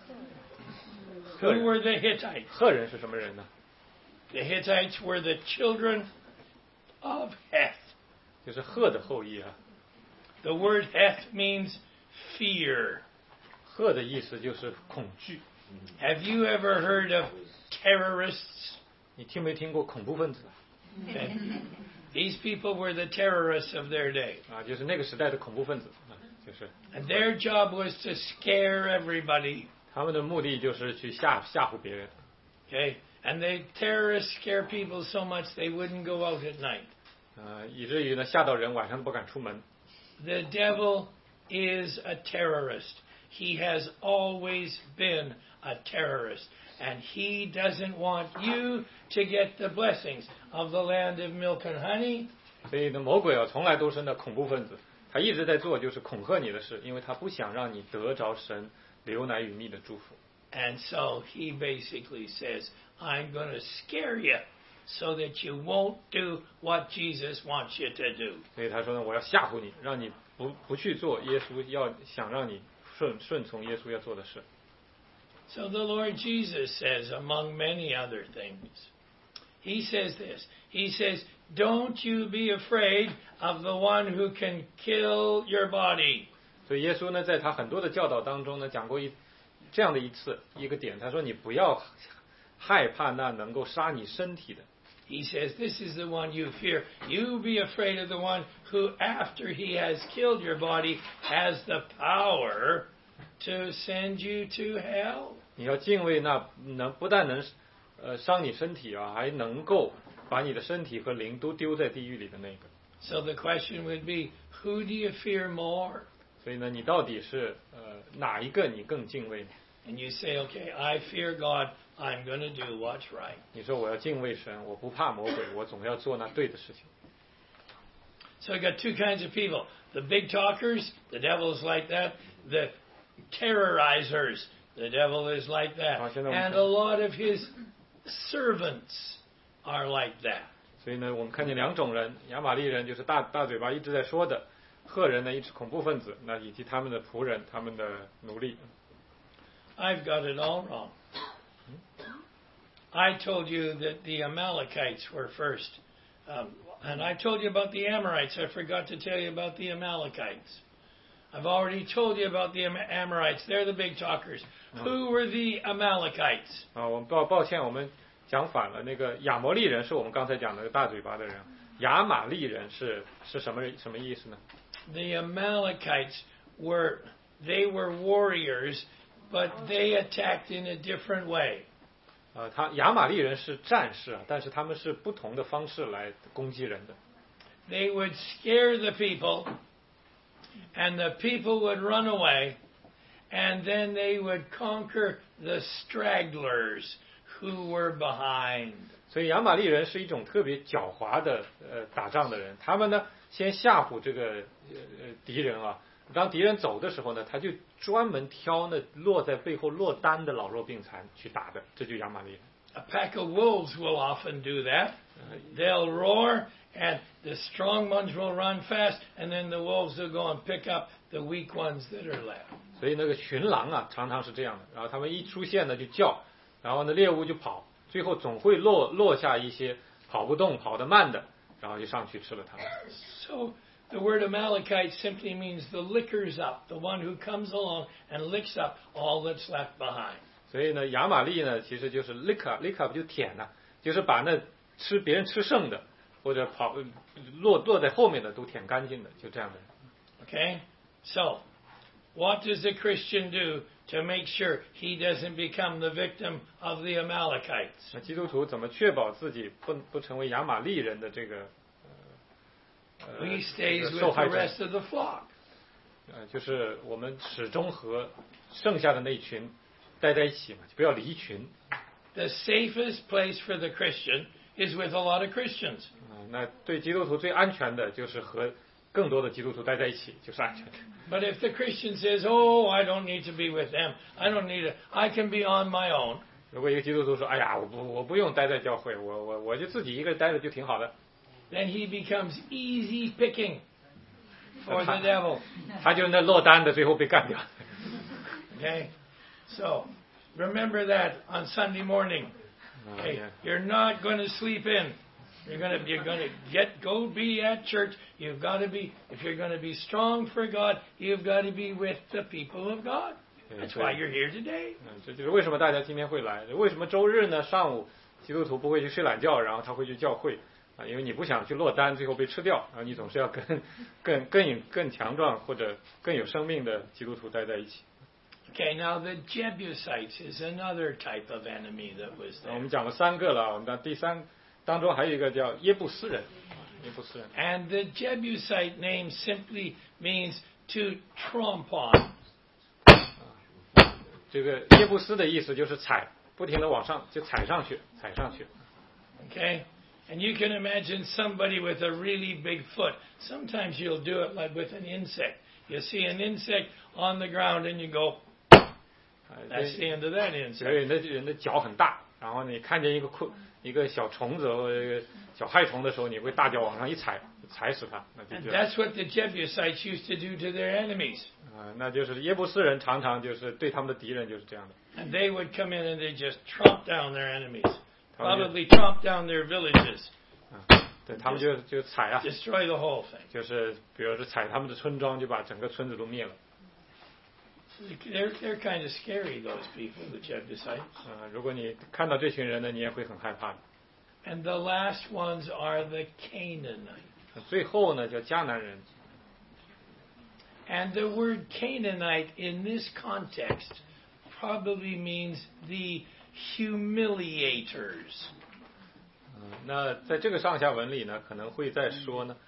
Who were the Hittites? 赫人是什么人呢？ The Hittites were the children of Heth. 就是赫的后裔啊。 The word Heth means fear. 赫的意思就是恐惧。 Have you ever heard of terrorists? 你听没听过恐怖分子？ Okay. These people were the terrorists of their day. 啊，就是那个时代的恐怖分子啊，就是。 And their job was to scare everybody. 他们的目的就是去吓唬别人。 Okay? And the terrorists scare people so much they wouldn't go out at night. 以至于呢吓到人晚上都不敢出门。 The devil is a terrorist. He has always been a terrorist. And he doesn't want you to get the blessings of the land of milk and honey. 所以呢，魔鬼啊，从来都是那恐怖分子，他一直在做就是恐吓你的事，因为他不想让你得着神流奶与蜜的祝福。 And so he basically says, I'm going to scare you so that you won't do what Jesus wants you to do. 所以他说呢，我要吓唬你，让你不去做耶稣想让你顺从耶稣要做的事。 So the Lord Jesus says, among many other things, he says this. He says, don't you be afraid of the one who can kill your body. 所以耶稣呢，在他很多的教导当中呢，讲过这样的一个点，他说你不要害怕那能够杀你身体的。 He says, this is the one you fear. You be afraid of the one who, after he has killed your body, has the power to send you to hell. 你要敬畏那不但能伤你身体啊，还能够把你的身体和灵都丢在地狱里的那个。 So the question would be, who do you fear more? 所以呢，你到底是哪一个你更敬畏呢？ And you say, okay, I fear God. I'm going to do what's right. 你说我要敬畏神，我不怕魔鬼，我总要做那对的事情。 So you got two kinds of people. The big talkers, the devil's like that. The terrorizers, the devil is like that. And a lot of his servants are like that. 所以呢，我们看见2种人，亚玛力人就是大嘴巴一直在说的，赫人呢一直恐怖分子，那以及他们的仆人、他们的奴隶。 I've got it all wrong. I told you that the Amalekites were first. And I told you about the Amorites. I forgot to tell you about the Amalekites. I've already told you about the Amorites. They're the big talkers. Who were the Amalekites? 我们抱歉，我们讲反了。那个亚摩利人是我们刚才讲的大嘴巴的人，亚玛利人是什么意思呢？ The Amalekites were warriors, but they attacked in a different way. 亚玛力人是战士啊，但是他们是不同的方式来攻击人的。 They would scare the people, and the people would run away, and then they would conquer the stragglers who were behind. 所以亚玛力人是一种特别狡猾的打仗的人，他们呢先吓唬这个敌人啊，当敌人走的时候呢，他就专门挑那落在背后落单的老弱病残去打的，这就是亚玛力人。 A pack of wolves will often do that. They'll roar, and the strong ones will run fast, and then the wolves will go and pick up the weak ones that are left. 所以那个群狼啊，常常是这样的，然后他们一出现呢就叫，然后呢猎物就跑，最后总会落下一些跑不动、跑得慢的，然后就上去吃了他们。 So the word Amalekite simply means the lickers up, the one who comes along and licks up all that's left behind. 所以呢，亚玛力呢其实就是 lick up 就舔呐，就是把那别人吃剩的或者落在后面的都舔干净的，就这样的。 Okay, so what does a Christian do to make sure he doesn't become the victim of the Amalekites? 那基督徒怎么确保自己不成为亚玛力人的这个 He stays with 受害 the 者？ rest of the flock. 就是我们始终和剩下的那群待在一起嘛，就不要离群。 The safest place for the Christian is with a lot of Christians. 那对基督徒最安全的就是和更多的基督徒待在一起，就是安全的。 But if the Christian says, "Oh, I don't need to be with them. I don't need it. I can be on my own." 如果一个基督徒说：“哎呀，我不用待在教会，我就自己一个人待着就挺好的。” Then he becomes easy picking for the devil. 他就是那落单的，最后被干掉。 Okay, so remember that on Sunday morning. Okay, you're not going to sleep in. You're going to go be at church. You've got to be, if you're going to be strong for God, you've got to be with the people of God. That's why you're here today. 这就是为什么大家今天会来。为什么周日呢上午基督徒不会去睡懒觉，然后他会去教会啊？因为你不想去落单，最后被吃掉，然后你总是要跟更强壮或者更有生命的基督徒待在一起。 Okay, now the Jebusites is another type of enemy that was 我 there. 们讲了3个了，我们第3当中还有一个叫耶布斯人，耶布斯人。 And the Jebusite name simply means to tromp on. 这个耶布斯的意思就是踩，不停的往上就踩上去。 Okay? And you can imagine somebody with a really big foot. Sometimes you'll do it like with an insect. You see an insect on the ground and you go, that's the end of that 有 insect. 人的脚很大，然后你看见一个小虫子或者一个小害虫的时候，你会大脚往上一踩死它，那就 And that's what the Jebusites used to do to their enemies. 那就是耶布斯人常常就是对他们的敌人就是这样的。 And they would come in and they just tromp down their enemies. Probably tromp down their villages. 对他们就踩啊， Destroy the whole thing. 就是比如说踩他们的村庄，就把整个村子都灭了。 They're kind of scary, those people, the Jebusites. 如果你看到这群人呢，你也会很害怕的。 And the last ones are the Canaanites. 最后呢，叫迦南人。 And the word Canaanite in this context probably means the humiliators. 那在这个上下文里呢，可能会再说呢，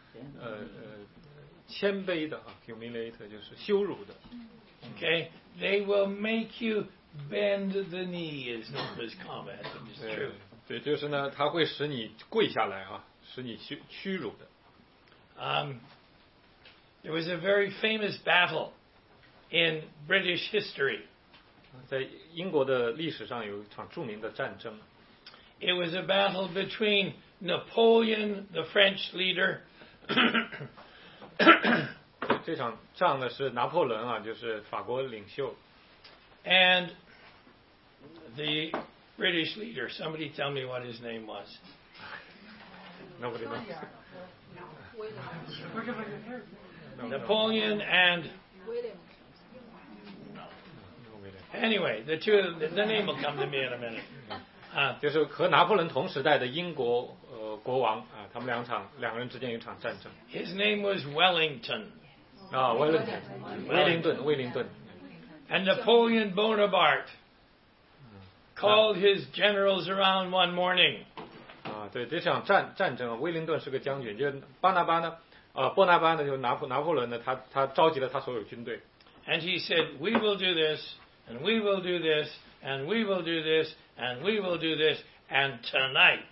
谦卑的啊 ，humiliator 就是羞辱的。 Okay, they will make you bend the knee, is Noah's comment. It's true. 对，就是呢，他会使你跪下来啊，使你屈辱的。 There was a very famous battle in British history. 在英国的历史上有一场著名的战争。 It was a battle between Napoleon, the French leader, 这场仗呢是拿破仑啊，就是法国领袖 and the British leader. Somebody tell me what his name was. Nobody knows. Napoleon and anyway, the name will come to me in a minute. 就是和拿破仑同时代的英国国王啊，他们两个人之间有一场战争。 His name was Wellington. 啊，威灵顿。 And Napoleon Bonaparte. called his generals around one morning. 对，这场战争，威灵顿是个将军，就伯拿巴呢，就拿破仑呢，他召集了他所有军队。 And he said, "We will do this, and we will do this, and we will do this, and we will do this, and tonight,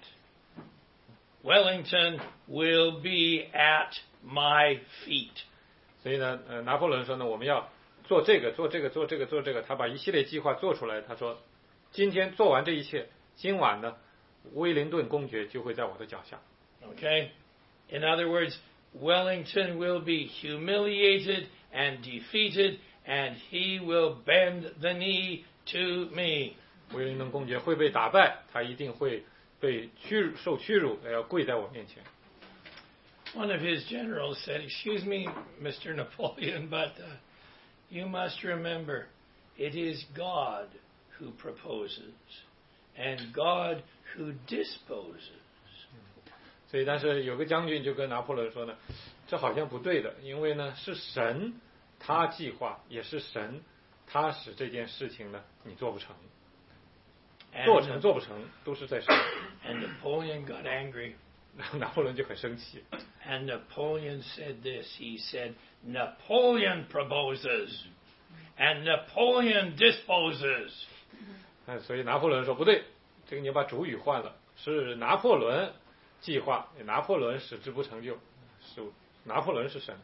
Wellington will be at my feet." 所以呢，拿破仑说呢，我们要做这个，他把一系列计划做出来。他说，今天做完这一切，今晚呢，威灵顿公爵就会在我的脚下。 Okay? In other words, Wellington will be humiliated and defeated, and he will bend the knee to me. 威灵顿公爵会被打败，他一定会被受屈辱，要跪在我面前。 One of his generals said, "Excuse me, Mr. Napoleon, but you must remember, it is God who proposes, and God who disposes." 所以，但是有个将军就跟拿破仑说呢，这好像不对的，因为呢是神他计划，也是神他使这件事情呢你做不成，做成做不成都是在神。 And Napoleon got angry. 拿破仑就很生气。 And Napoleon said this. He said, "Napoleon proposes, and Napoleon disposes." 所以拿破仑说不对，这个你要把主语换了，是拿破仑计划，拿破仑使之不成就，是拿破仑是神。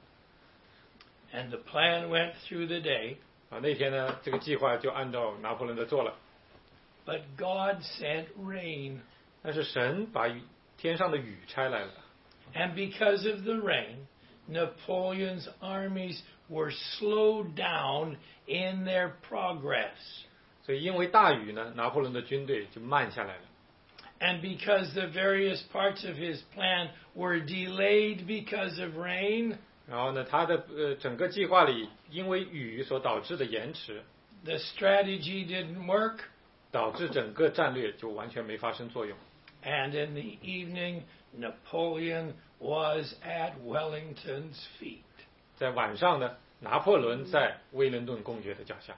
And the plan went through the day. 那天呢，这个计划就按照拿破仑的做了。 But God sent rain. 但是神把天上的雨差来了。 And because of the rain, Napoleon's armies were slowed down in their progress. 所以因为大雨呢，拿破仑的军队就慢下来了。 And because the various parts of his plan were delayed because of rain. 然后呢，他的整个计划里因为雨所导致的延迟。 The strategy didn't work. 导致整个战略就完全没发生作用。 And in the evening, Napoleon was at Wellington's feet. 在晚上呢，拿破仑在威灵顿公爵的脚下。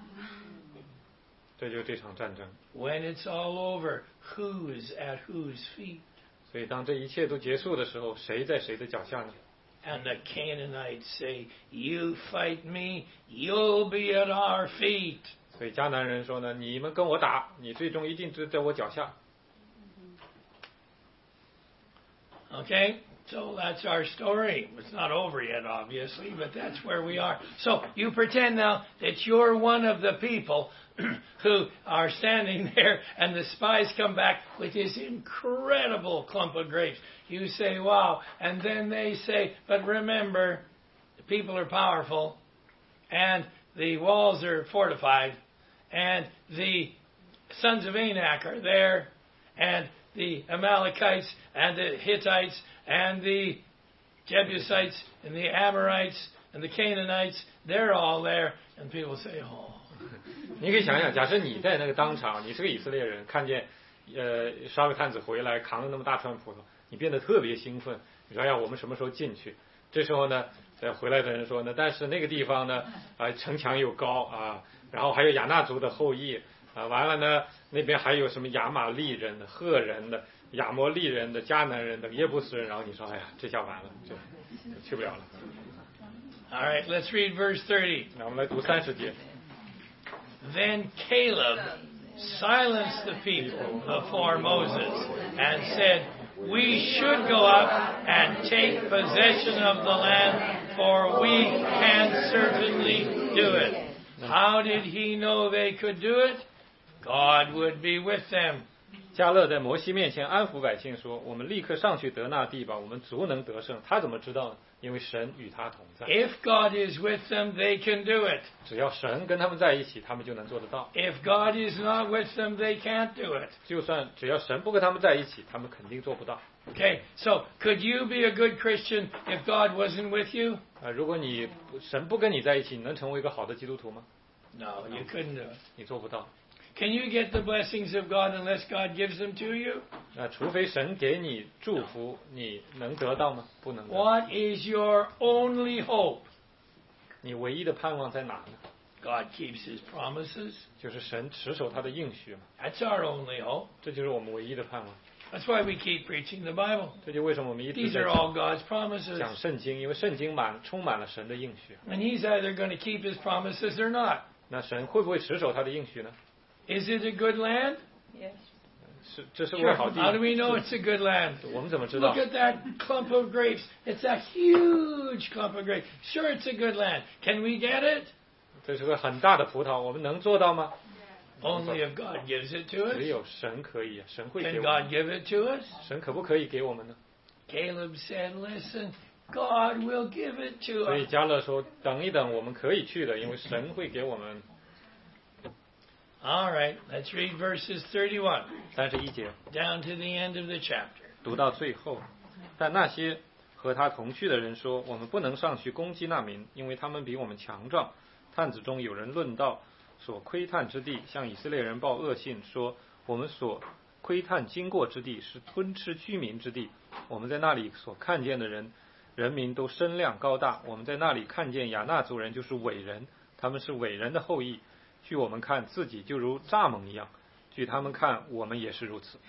这就是这场战争。 When it's all over, who's at whose feet? 所以当这一切都结束的时候，谁在谁的脚下呢？ And the Canaanites say, "You fight me, you'll be at our feet." 所以迦南人说呢，你们跟我打，你最终一定在我脚下。 Okay, so that's our story. It's not over yet, obviously, but that's where we are. So you pretend now that you're one of the people who are standing there, and the spies come back with this incredible clump of grapes. You say, "Wow," and then they say, "But remember, the people are powerful, and the walls are fortified, and the sons of Anak are there, and the Amalekites and the Hittites and the Jebusites and the Amorites and the Canaanites, they're all there." And people say, "Oh." 你可以想想，假设你在那个当场，你是个以色列人，看见沙个探子回来扛了那么大串葡萄，你变得特别兴奋。你说：“哎呀，我们什么时候进去？”这时候呢，回来的人说呢，但是那个地方呢，城墙又高啊，然后还有亚纳族的后裔啊，完了呢，那边还有什么亚玛利人的、赫人的、亚摩利人的、迦南人的、耶布斯人，然后你说：“哎呀，这下完了，就去不了了。” All right, let's read verse 30. 那我们来读30节。 Then Caleb silenced the people before Moses and said, "We should go up and take possession of the land, for we can certainly do it." How did he know they could do it? God would be with them. 迦勒在摩西面前安抚百姓说：“我们立刻上去得那地吧，我们足能得胜。”他怎么知道呢？因为神与他同在。 If God is with them, they can do it. 只要神跟他们在一起，他们就能做得到。 If God is not with them, they can't do it. 就算只要神不跟他们在一起，他们肯定做不到。 Okay, so could you be a good Christian if God wasn't with you? 如果神不跟你在一起，你能成为一个好的基督徒吗？ No, you couldn't do it. 你做不到。 Can you get the blessings of God unless God gives them to you? 除非神给你祝福，你能得到吗？不能得。 What is your only hope? 你唯一的盼望在哪呢？ God keeps His promises. 就是神持守他的应许嘛， That's our only hope. 这就是我们唯一的盼望。 That's why we keep preaching the Bible. 这就为什么我们一直 These 在 are all God's promises. 讲圣经，因为圣经充满了神的应许。 And He's either going to keep His promises or not. 那神会不会持守他的应许呢？ Is it a good land? Yes. 这是 Sure. 个好地 How do we know it's a good land? 我们怎么知道 Look？ at that clump of grapes. It's a huge clump of grapes. Sure, it's a good land. Can we get it? 这是个很大的葡萄，我们能做到吗？ Only if God gives it to 只 us. 有神可以，神会给 Can 我 God 们。 give it to us? 神可不可以给我们呢？ Caleb said, listen, God will give it to 所以 us. 加勒说：“等一等，我们可以去的，因为神会给我们。 All right, let's read verses 31 ”31节 down to the end of the chapter. 读到最后，但那些和他同去的人说：“我们不能上去攻击那民，因为他们比我们强壮。”探子中有人论到所窥探之地，向以色列人报恶信，说：“我们所窥探经过之地是吞吃居民之地。我们在那里所看见的人民都身量高大。我们在那里看见亚衲族人就是伟人，他们是伟人的后裔。据我们看，自己就如蚱蜢一样；据他们看，我们也是如此。”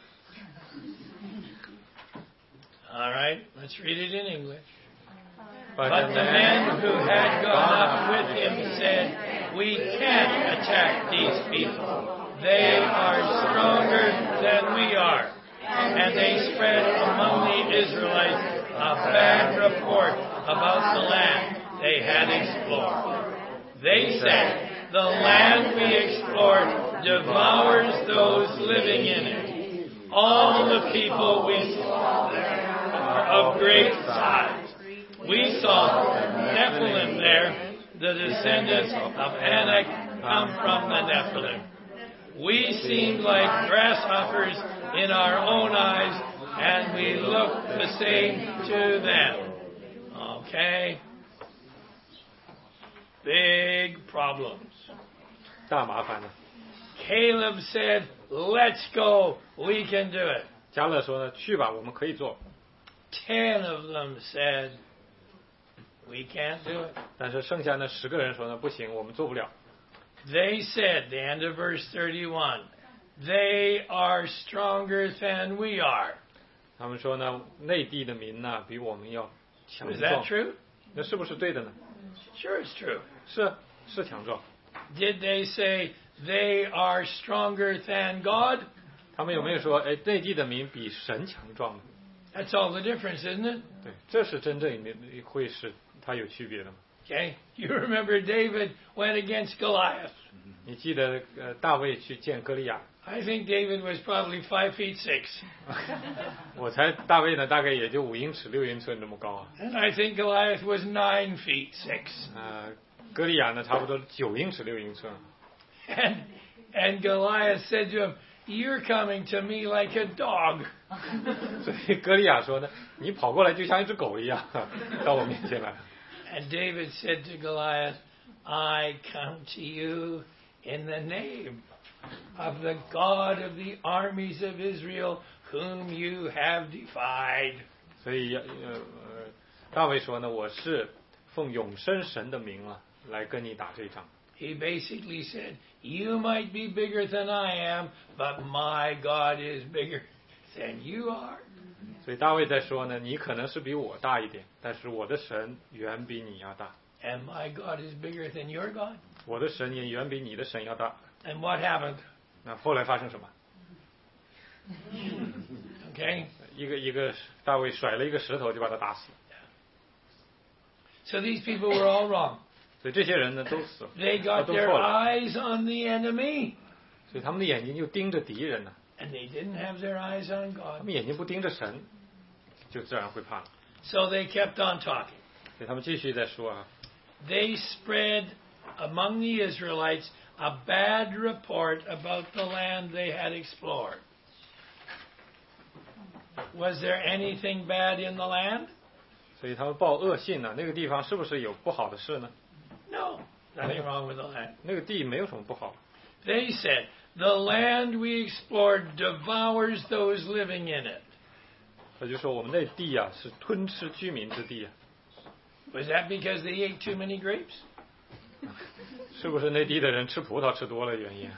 All right, let's read it in English. But But the men who had gone up with him said, we can't attack these people. They are stronger than we are. And they spread among the Israelites a bad report about the land they had explored. They said, the land we explored devours those living in it. All the people we saw there are of great size. We saw Nephilim there, the descendants of Anak come from the Nephilim. We seemed like grasshoppers in our own eyes, and we looked the same to them. Okay? Big problems. 大麻烦了。 Caleb said, let's go, we can do it. 加勒说呢：“去吧，我们可以做。” 10 of them said, we can't do it. 但是剩下那10个人说呢：“不行，我们做不了。” They said, the end of verse 31, they are stronger than we are. 他们说呢，内地的民呢比我们要强 Is that 壮， true? 那是不是对的呢？ Sure, it's true. 是强壮。 Did they say they are stronger than God? 他们有没有说，哎，内地的民比神强壮呢？ That's all the difference, isn't it? 对，这是真正会使它有区别的嘛？ Okay. You remember David went against Goliath. 你记得大卫去见歌利亚， I think David was probably 5'6". 我猜大卫呢大概也就5英尺6英寸这么高啊， And I think Goliath was 9'6". 歌利亚呢差不多9英尺6英寸， And Goliath said to him, you're coming to me like a dog. 所以歌利亚说呢，你跑过来就像一只狗一样到我面前来。 And David said to Goliath, I come to you in the name of the God of the armies of Israel, whom you have defied. 所以大卫说呢，我是奉永生神的名了来跟你打这一仗。 He basically said, you might be bigger than I am, but my God is bigger than you are. 所以大卫在说呢，你可能是比我大一点，但是我的神远比你要大， And my God is bigger than your God. 我的神也远比你的神要大。 And what happened? 那后来发生什么？ Okay? 一个大卫甩了一个石头就把他打死了。 So these people were all wrong. 所以这些人呢都死了， They got 都 their 错了， eyes on the enemy. 所以他们的眼睛就盯着敌人呢， And they didn't have their eyes on 他 God. 们眼睛不盯着神，就自然会怕了。 So they kept on talking. 所以他们继续在说啊， They spread among the Israelites a bad report about the land they had explored. Was there anything bad in the land? 所以他们报恶信呢，那个地方是不是有不好的事呢？ No, nothing wrong with the land. 那个地没有什么不好。 They said, the land we explored devours those living in it. 他就说我们那地啊是吞吃居民之地啊， Was that because they ate too many grapes? 是不是那地的人吃葡萄吃多了原因？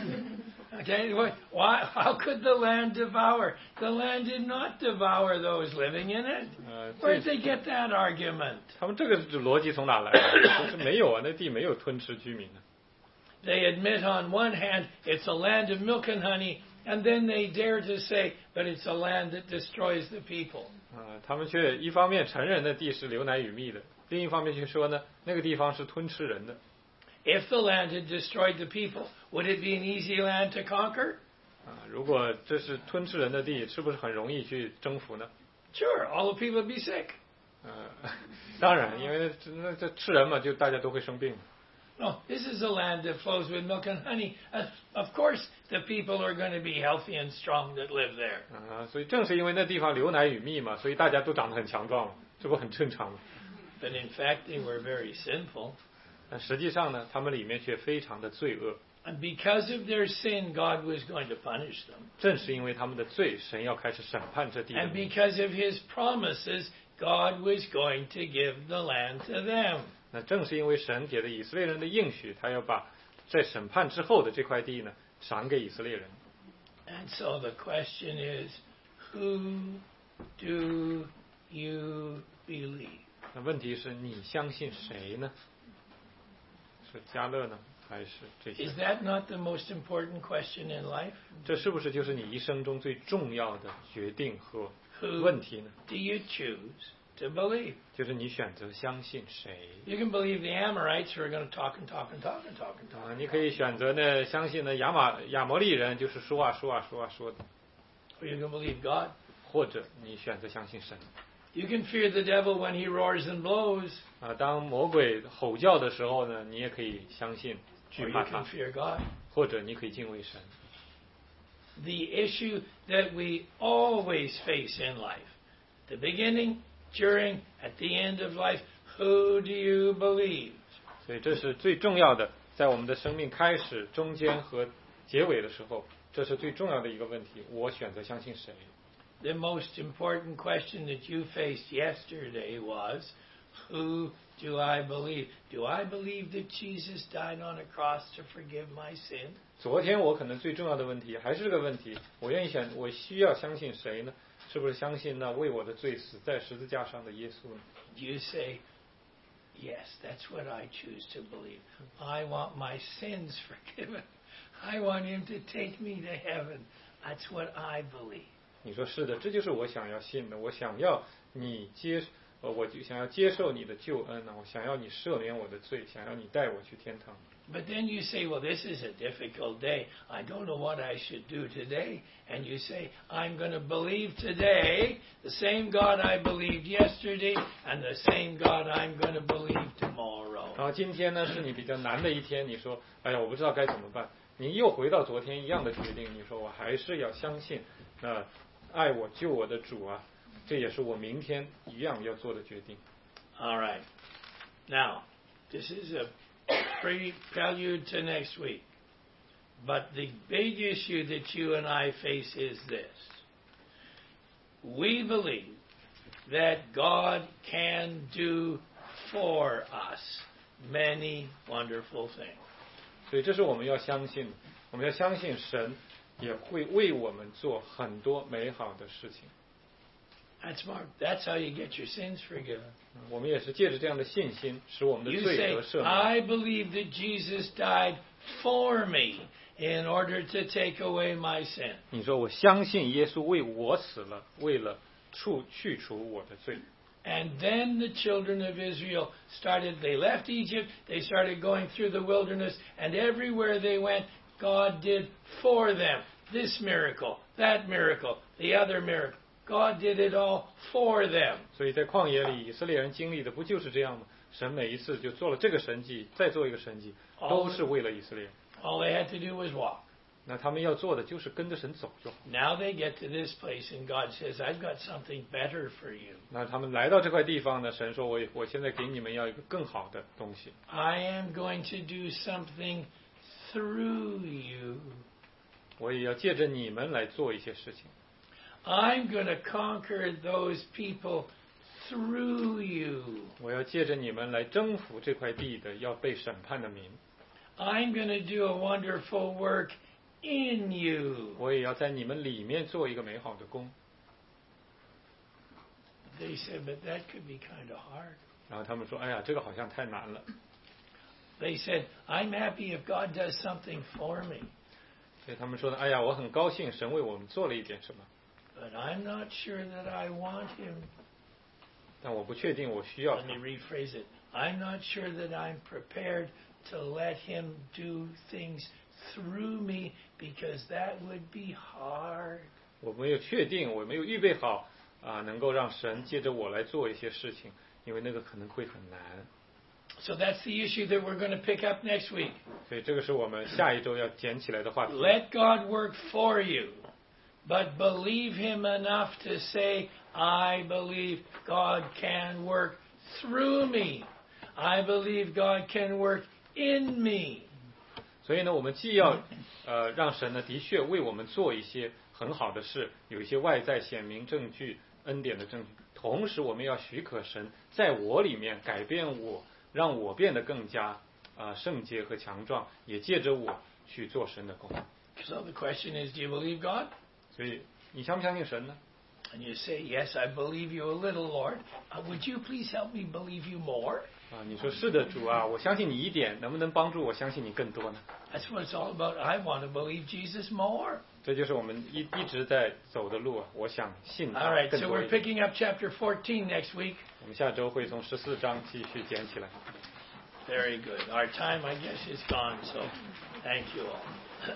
Okay, why? How could the land devour? The land did not devour those living in it. Where did they get that argument? 他们这个逻辑从哪来的？就是没有啊，那地没有吞吃居民的。 They admit on one hand it's a land of milk and honey, and then they dare to say, but it's a land that destroys the people. 他们却一方面承认那地是流奶与蜜的，另一方面却说呢，那个地方是吞吃人的。 If the land had destroyed the people, would it be an easy land to conquer? 如果这是吞吃人的地，是不是很容易去征服呢？ Sure, all the people would be sick. 当然，因为这吃人嘛，就大家都会生病。 No, this is a land that flows with milk and honey. Of course, the people are going to be healthy and strong that live there. 所以正是因为那地方流奶与蜜嘛，所以大家都长得很强壮，这不很正常吗？ But in fact, they were very sinful. 但实际上呢，他们里面却非常的罪恶。 And because of their sin, God was going to punish them. 正是因为他们的罪，神要开始审判这地的 And 民。 because of His promises, God was going to give the land to them. 那正是因为神给了以色列人的应许，他要把在审判之后的这块地呢，赏给以色列人。 And so the question is, who do you believe? 那问题是你相信谁呢？是加勒呢，还是这些 Is？that not the most important question in life? 这是不是就是你一生中最重要的决定和 Who 问题呢？ do you choose to believe? 就是你选择相信谁 You can believe the Amorites who are going to talk and talk and talk and talk and talk. 你可以选择呢，相信呢亚摩利人就是说啊说啊说啊说的， Or you can believe God. 或者你选择相信神 You can fear the devil when he roars and blows, 当魔鬼吼叫的时候呢，你也可以相信 or 惧 you 怕 can 他， fear God. 或者你可以敬畏神。 The issue that we always face in life, the beginning, during, at the end of life, who do you believe? 所以这是最重要的，在我们的生命开始、中间和结尾的时候，这是最重要的一个问题。我选择相信谁？ The most important question that you faced yesterday was, who do I believe? Do I believe that Jesus died on a cross to forgive my sin? 昨天我可能最重要的问题还是这个问题：我需要相信谁呢？是不是相信那为我的罪死在十字架上的耶稣呢？ You say, yes, that's what I choose to believe. I want my sins forgiven. I want him to take me to heaven. That's what I believe. 你说是的，这就是我想要信的。我想要你我就想要接受你的救恩呢。我想要你赦免我的罪，想要你带我去天堂。 But then you say, well, this is a difficult day. I don't know what I should do today. And you say, I'm going to believe today the same God I believed yesterday and the same God I'm going to believe tomorrow. 然后今天呢是你比较难的一天，你说，哎呀，我不知道该怎么办。你又回到昨天一样的决定，你说我还是要相信，爱我救我的主啊，这也是我明天一样要做的决定。 All right. Now, this is a prelude to next week. But the big issue that you and I face is this. We believe that God can do for us many wonderful things. 所以这是我们要相信的，我们要相信神也会为我们做很多美好的事情。 That's how you get your sins forgiven. 我们也是借着这样的信心，使我们的 You 罪 say, 得赦免。 I believe that Jesus died for me in order to take away my sin. 你说我相信耶稣为我死了，为了去除我的罪。 And then the children of Israel they left Egypt, they started going through the wilderness, and everywhere they went, God did for them this miracle, that miracle, the other miracle. God did it all for them. 所以在旷野里，以色列人经历的不就是这样吗？神每一次就做了这个神迹，再做一个神迹，都是为了以色列人。 All they had to do was walk. 那他们要做的就是跟着神走就好。 Now they get to this place, and God says, I've got something better for you. 那他们来到这块地方呢，神说我现在给你们要一个更好的东西。 I am going to do something through you. 我也要借着你们来做一些事情。 I'm going to conquer those people through you. 我要借着你们来征服这块地的要被审判的民。 I'm going to do a wonderful work in you. 我也要在你们里面做一个美好的工。 They said, but that could be kind of hard. 然后他们说：“哎呀，这个好像太难了。 They said, I'm happy if God does something for me, ” 所以他们说呢：“哎呀，我很高兴神为我们做了一点什么， but I'm not sure that I want him. 但我不确定我需要 Let 他 me。rephrase it. I'm not sure that I'm prepared to let him do things through me because that would be hard. 我没有确定，我没有预备好能够让神借着我来做一些事情，因为那个可能会很难。 So that's the issue that we're going to pick up next week. 所以这个是我们下一周要捡起来的话题。 Let God work for you, but believe him enough to say, I believe God can work through me. I believe God can work in me. 所以呢，我们既要让神呢的确为我们做一些很好的事，有一些外在显明证据、恩典的证据，同时我们要许可神在我里面改变我，让我变得更加圣洁和强壮，也借着我去做神的工。 So the question is, do you believe God? 所以你相不相信神呢？ And you say, yes, I believe you a little, Lord. Would you please help me believe you more? 你说是的，主啊，我相信你一点，能不能帮助我相信你更多呢？ That's what it's all about. I want to believe Jesus more. 这就是我们一直在走的路啊！我想信 All 他 right, 更 so 多 we're 一点。 picking up chapter 14 next week. 我们下周会从14章继续捡起来。 Very good. Our time, I guess, is gone, so thank you all.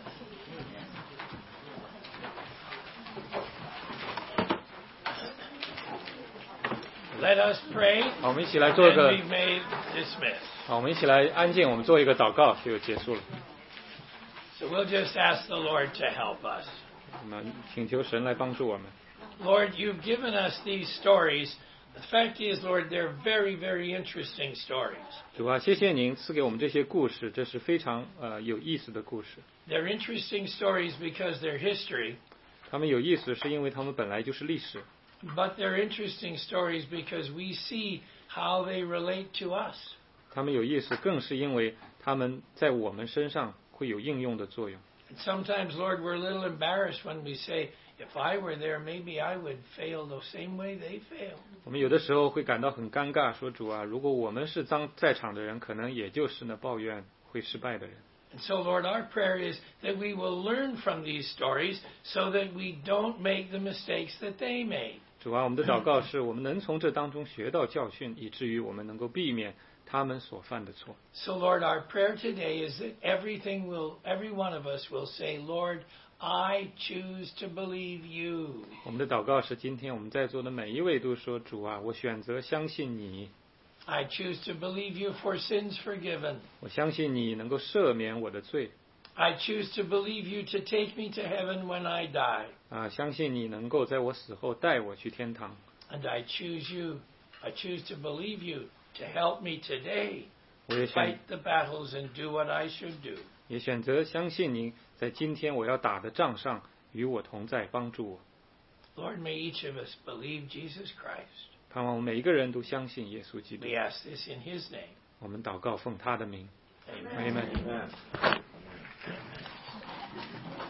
Let us pray, 好，我们一起来做一 and 个 we may dismiss. 好，我们一起来安静，我们做一个祷告就结束了。 So we'll just ask the Lord to help us. 我们请求神来帮助我们。 Lord, you've given us these stories. The fact is, Lord, they're very, very interesting stories. 主啊，谢谢您赐给我们这些故事，这是非常有意思的故事。 They're interesting stories because they're history, 他们有意思，是因为他们本来就是历史。 but they're interesting stories because we see how they relate to us. 他们有意思，更是因为他们在我们身上会有应用的作用。 And sometimes, Lord, we're a little embarrassed when we say, if I were there, maybe I would fail the same way they fail. 我们有的时候会感到很尴尬，说主啊，如果我们是在场的人，可能也就是那抱怨会失败的人。 And so, Lord, our prayer is that we will learn from these stories so that we don't make the mistakes that they made. 主啊，我们的祷告是我们能从这当中学到教训，以至于我们能够避免他们所犯的错。 So, Lord, our prayer today is that every one of us will say, Lord, I choose to believe you. 我们的祷告是今天我们在座的每一位都说，主啊，我选择相信你， I choose to believe you for sins forgiven. 我相信你能够赦免我的罪， I choose to believe you to take me to heaven when I die. 相信你能够在我死后带我去天堂。 And I choose to believe you to help me today 我也 fight the battles and do what I should do. 也选择相信你在今天我要打的仗上与我同在，帮助我。 Lord, may each of us believe Jesus Christ. 盼望我们每一个人都相信耶稣基督 We。ask this in his name. 我们祷告奉他的名。 Amen. Amen.